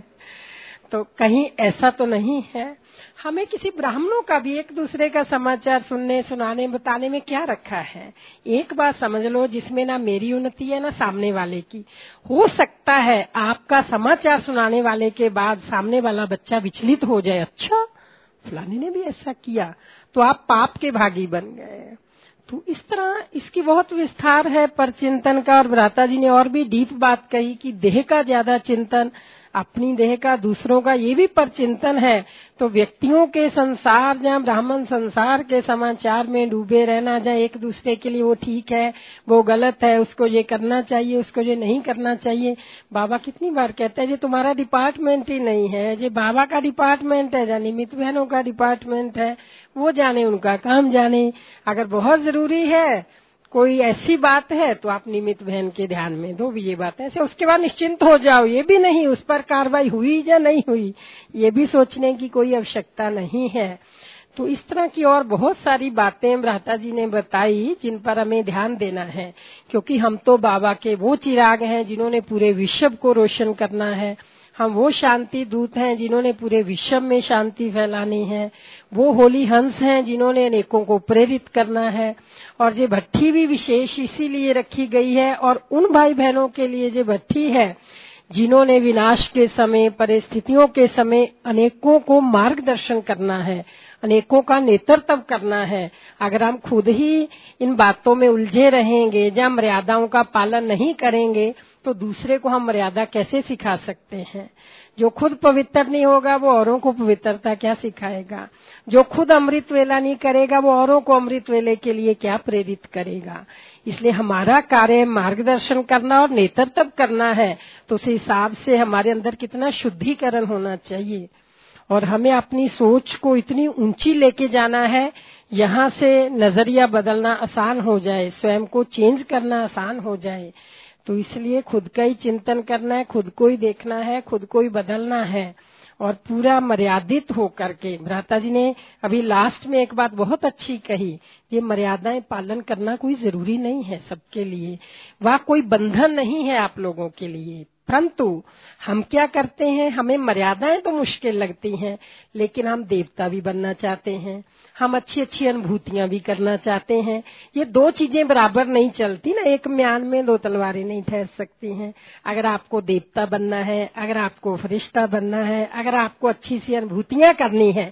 तो कहीं ऐसा तो नहीं है। हमें किसी ब्राह्मणों का भी एक दूसरे का समाचार सुनने, सुनाने, बताने में क्या रखा है? एक बात समझ लो, जिसमें ना मेरी उन्नति है ना सामने वाले की। हो सकता है आपका समाचार सुनाने वाले के बाद सामने वाला बच्चा विचलित हो जाए, अच्छा फलाने ने भी ऐसा किया, तो आप पाप के भागी बन गए। तो इस तरह इसकी बहुत विस्तार है पर चिंतन का। और भ्राता जी ने और भी डीप बात कही कि देह का ज्यादा चिंतन, अपनी देह का, दूसरों का, ये भी पर चिंतन है। तो व्यक्तियों के संसार, जहाँ ब्राह्मण संसार के समाचार में डूबे रहना, जहाँ एक दूसरे के लिए वो ठीक है, वो गलत है, उसको ये करना चाहिए, उसको ये नहीं करना चाहिए। बाबा कितनी बार कहते हैं ये तुम्हारा डिपार्टमेंट ही नहीं है, ये बाबा का डिपार्टमेंट है, या निमित्त बहनों का डिपार्टमेंट है, वो जाने, उनका काम जाने। अगर बहुत जरूरी है, कोई ऐसी बात है, तो आप निमित्त बहन के ध्यान में दो भी ये बात ऐसे, उसके बाद निश्चिंत हो जाओ। ये भी नहीं उस पर कार्रवाई हुई या नहीं हुई, ये भी सोचने की कोई आवश्यकता नहीं है। तो इस तरह की और बहुत सारी बातें भ्राता जी ने बताई जिन पर हमें ध्यान देना है, क्योंकि हम तो बाबा के वो चिराग हैं जिन्होंने पूरे विश्व को रोशन करना है। हम वो शांति दूत हैं जिन्होंने पूरे विश्व में शांति फैलानी है। वो होली हंस हैं जिन्होंने अनेकों को प्रेरित करना है। और ये भट्ठी भी विशेष इसीलिए रखी गई है, और उन भाई बहनों के लिए ये भट्ठी है जिन्होंने विनाश के समय, परिस्थितियों के समय अनेकों को मार्गदर्शन करना है, अनेकों का नेतृत्व करना है। अगर हम खुद ही इन बातों में उलझे रहेंगे, जब मर्यादाओं का पालन नहीं करेंगे, तो दूसरे को हम मर्यादा कैसे सिखा सकते हैं? जो खुद पवित्र नहीं होगा वो औरों को पवित्रता क्या सिखाएगा? जो खुद अमृत वेला नहीं करेगा वो औरों को अमृत वेले के लिए क्या प्रेरित करेगा? इसलिए हमारा कार्य मार्गदर्शन करना और नेतृत्व करना है। तो उस हिसाब से हमारे अंदर कितना शुद्धिकरण होना चाहिए, और हमें अपनी सोच को इतनी ऊंची लेके जाना है, यहाँ से नजरिया बदलना आसान हो जाए, स्वयं को चेंज करना आसान हो जाए। तो इसलिए खुद का ही चिंतन करना है, खुद को ही देखना है, खुद को ही बदलना है, और पूरा मर्यादित हो करके। भ्राता जी ने अभी लास्ट में एक बात बहुत अच्छी कही, ये मर्यादाएं पालन करना कोई जरूरी नहीं है सबके लिए, वह कोई बंधन नहीं है आप लोगों के लिए। परंतु हम क्या करते हैं, हमें मर्यादाएं तो मुश्किल लगती हैं, लेकिन हम देवता भी बनना चाहते हैं, हम अच्छी अच्छी अनुभूतियां भी करना चाहते हैं। ये दो चीजें बराबर नहीं चलती ना, एक म्यान में दो तलवारें नहीं ठहर सकती हैं। अगर आपको देवता बनना है, अगर आपको फरिश्ता बनना है, अगर आपको अच्छी सी अनुभूतियां करनी है,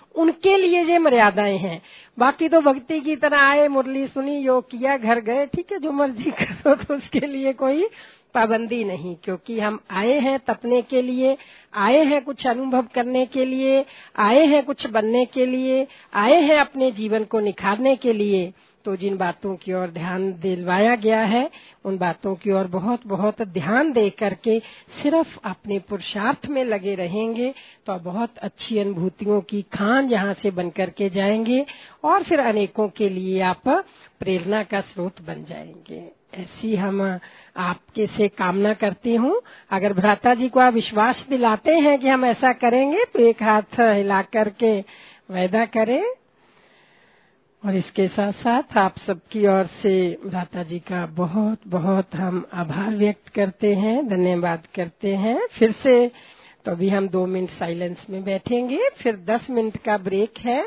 उनके लिए ये मर्यादाएं हैं। बाकी तो भक्ति की तरह आए, मुरली सुनी, योग किया, घर गए, ठीक है, जो मर्जी करो, तो उसके लिए कोई पाबंदी नहीं। क्योंकि हम आए हैं तपने के लिए, आए हैं कुछ अनुभव करने के लिए, आए हैं कुछ बनने के लिए, आए हैं अपने जीवन को निखारने के लिए। तो जिन बातों की ओर ध्यान दिलवाया गया है, उन बातों की ओर बहुत बहुत ध्यान दे करके सिर्फ अपने पुरुषार्थ में लगे रहेंगे तो बहुत अच्छी अनुभूतियों की खान यहाँ से बन करके जाएंगे और फिर अनेकों के लिए आप प्रेरणा का स्रोत बन जाएंगे। ऐसी हम आपके से कामना करती हूँ। अगर भ्राता जी को आप विश्वास दिलाते हैं कि हम ऐसा करेंगे तो एक हाथ हिला करके वायदा करें। और इसके साथ साथ आप सबकी ओर से भ्राता जी का बहुत बहुत हम आभार व्यक्त करते हैं, धन्यवाद करते हैं फिर से। तो अभी हम दो मिनट साइलेंस में बैठेंगे, फिर दस मिनट का ब्रेक है।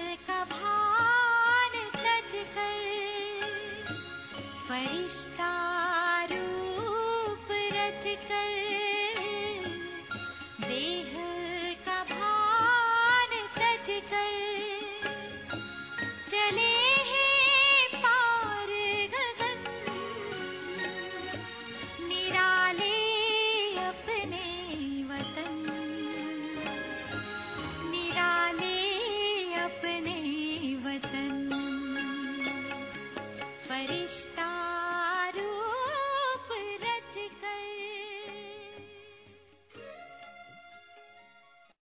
फरिश्ता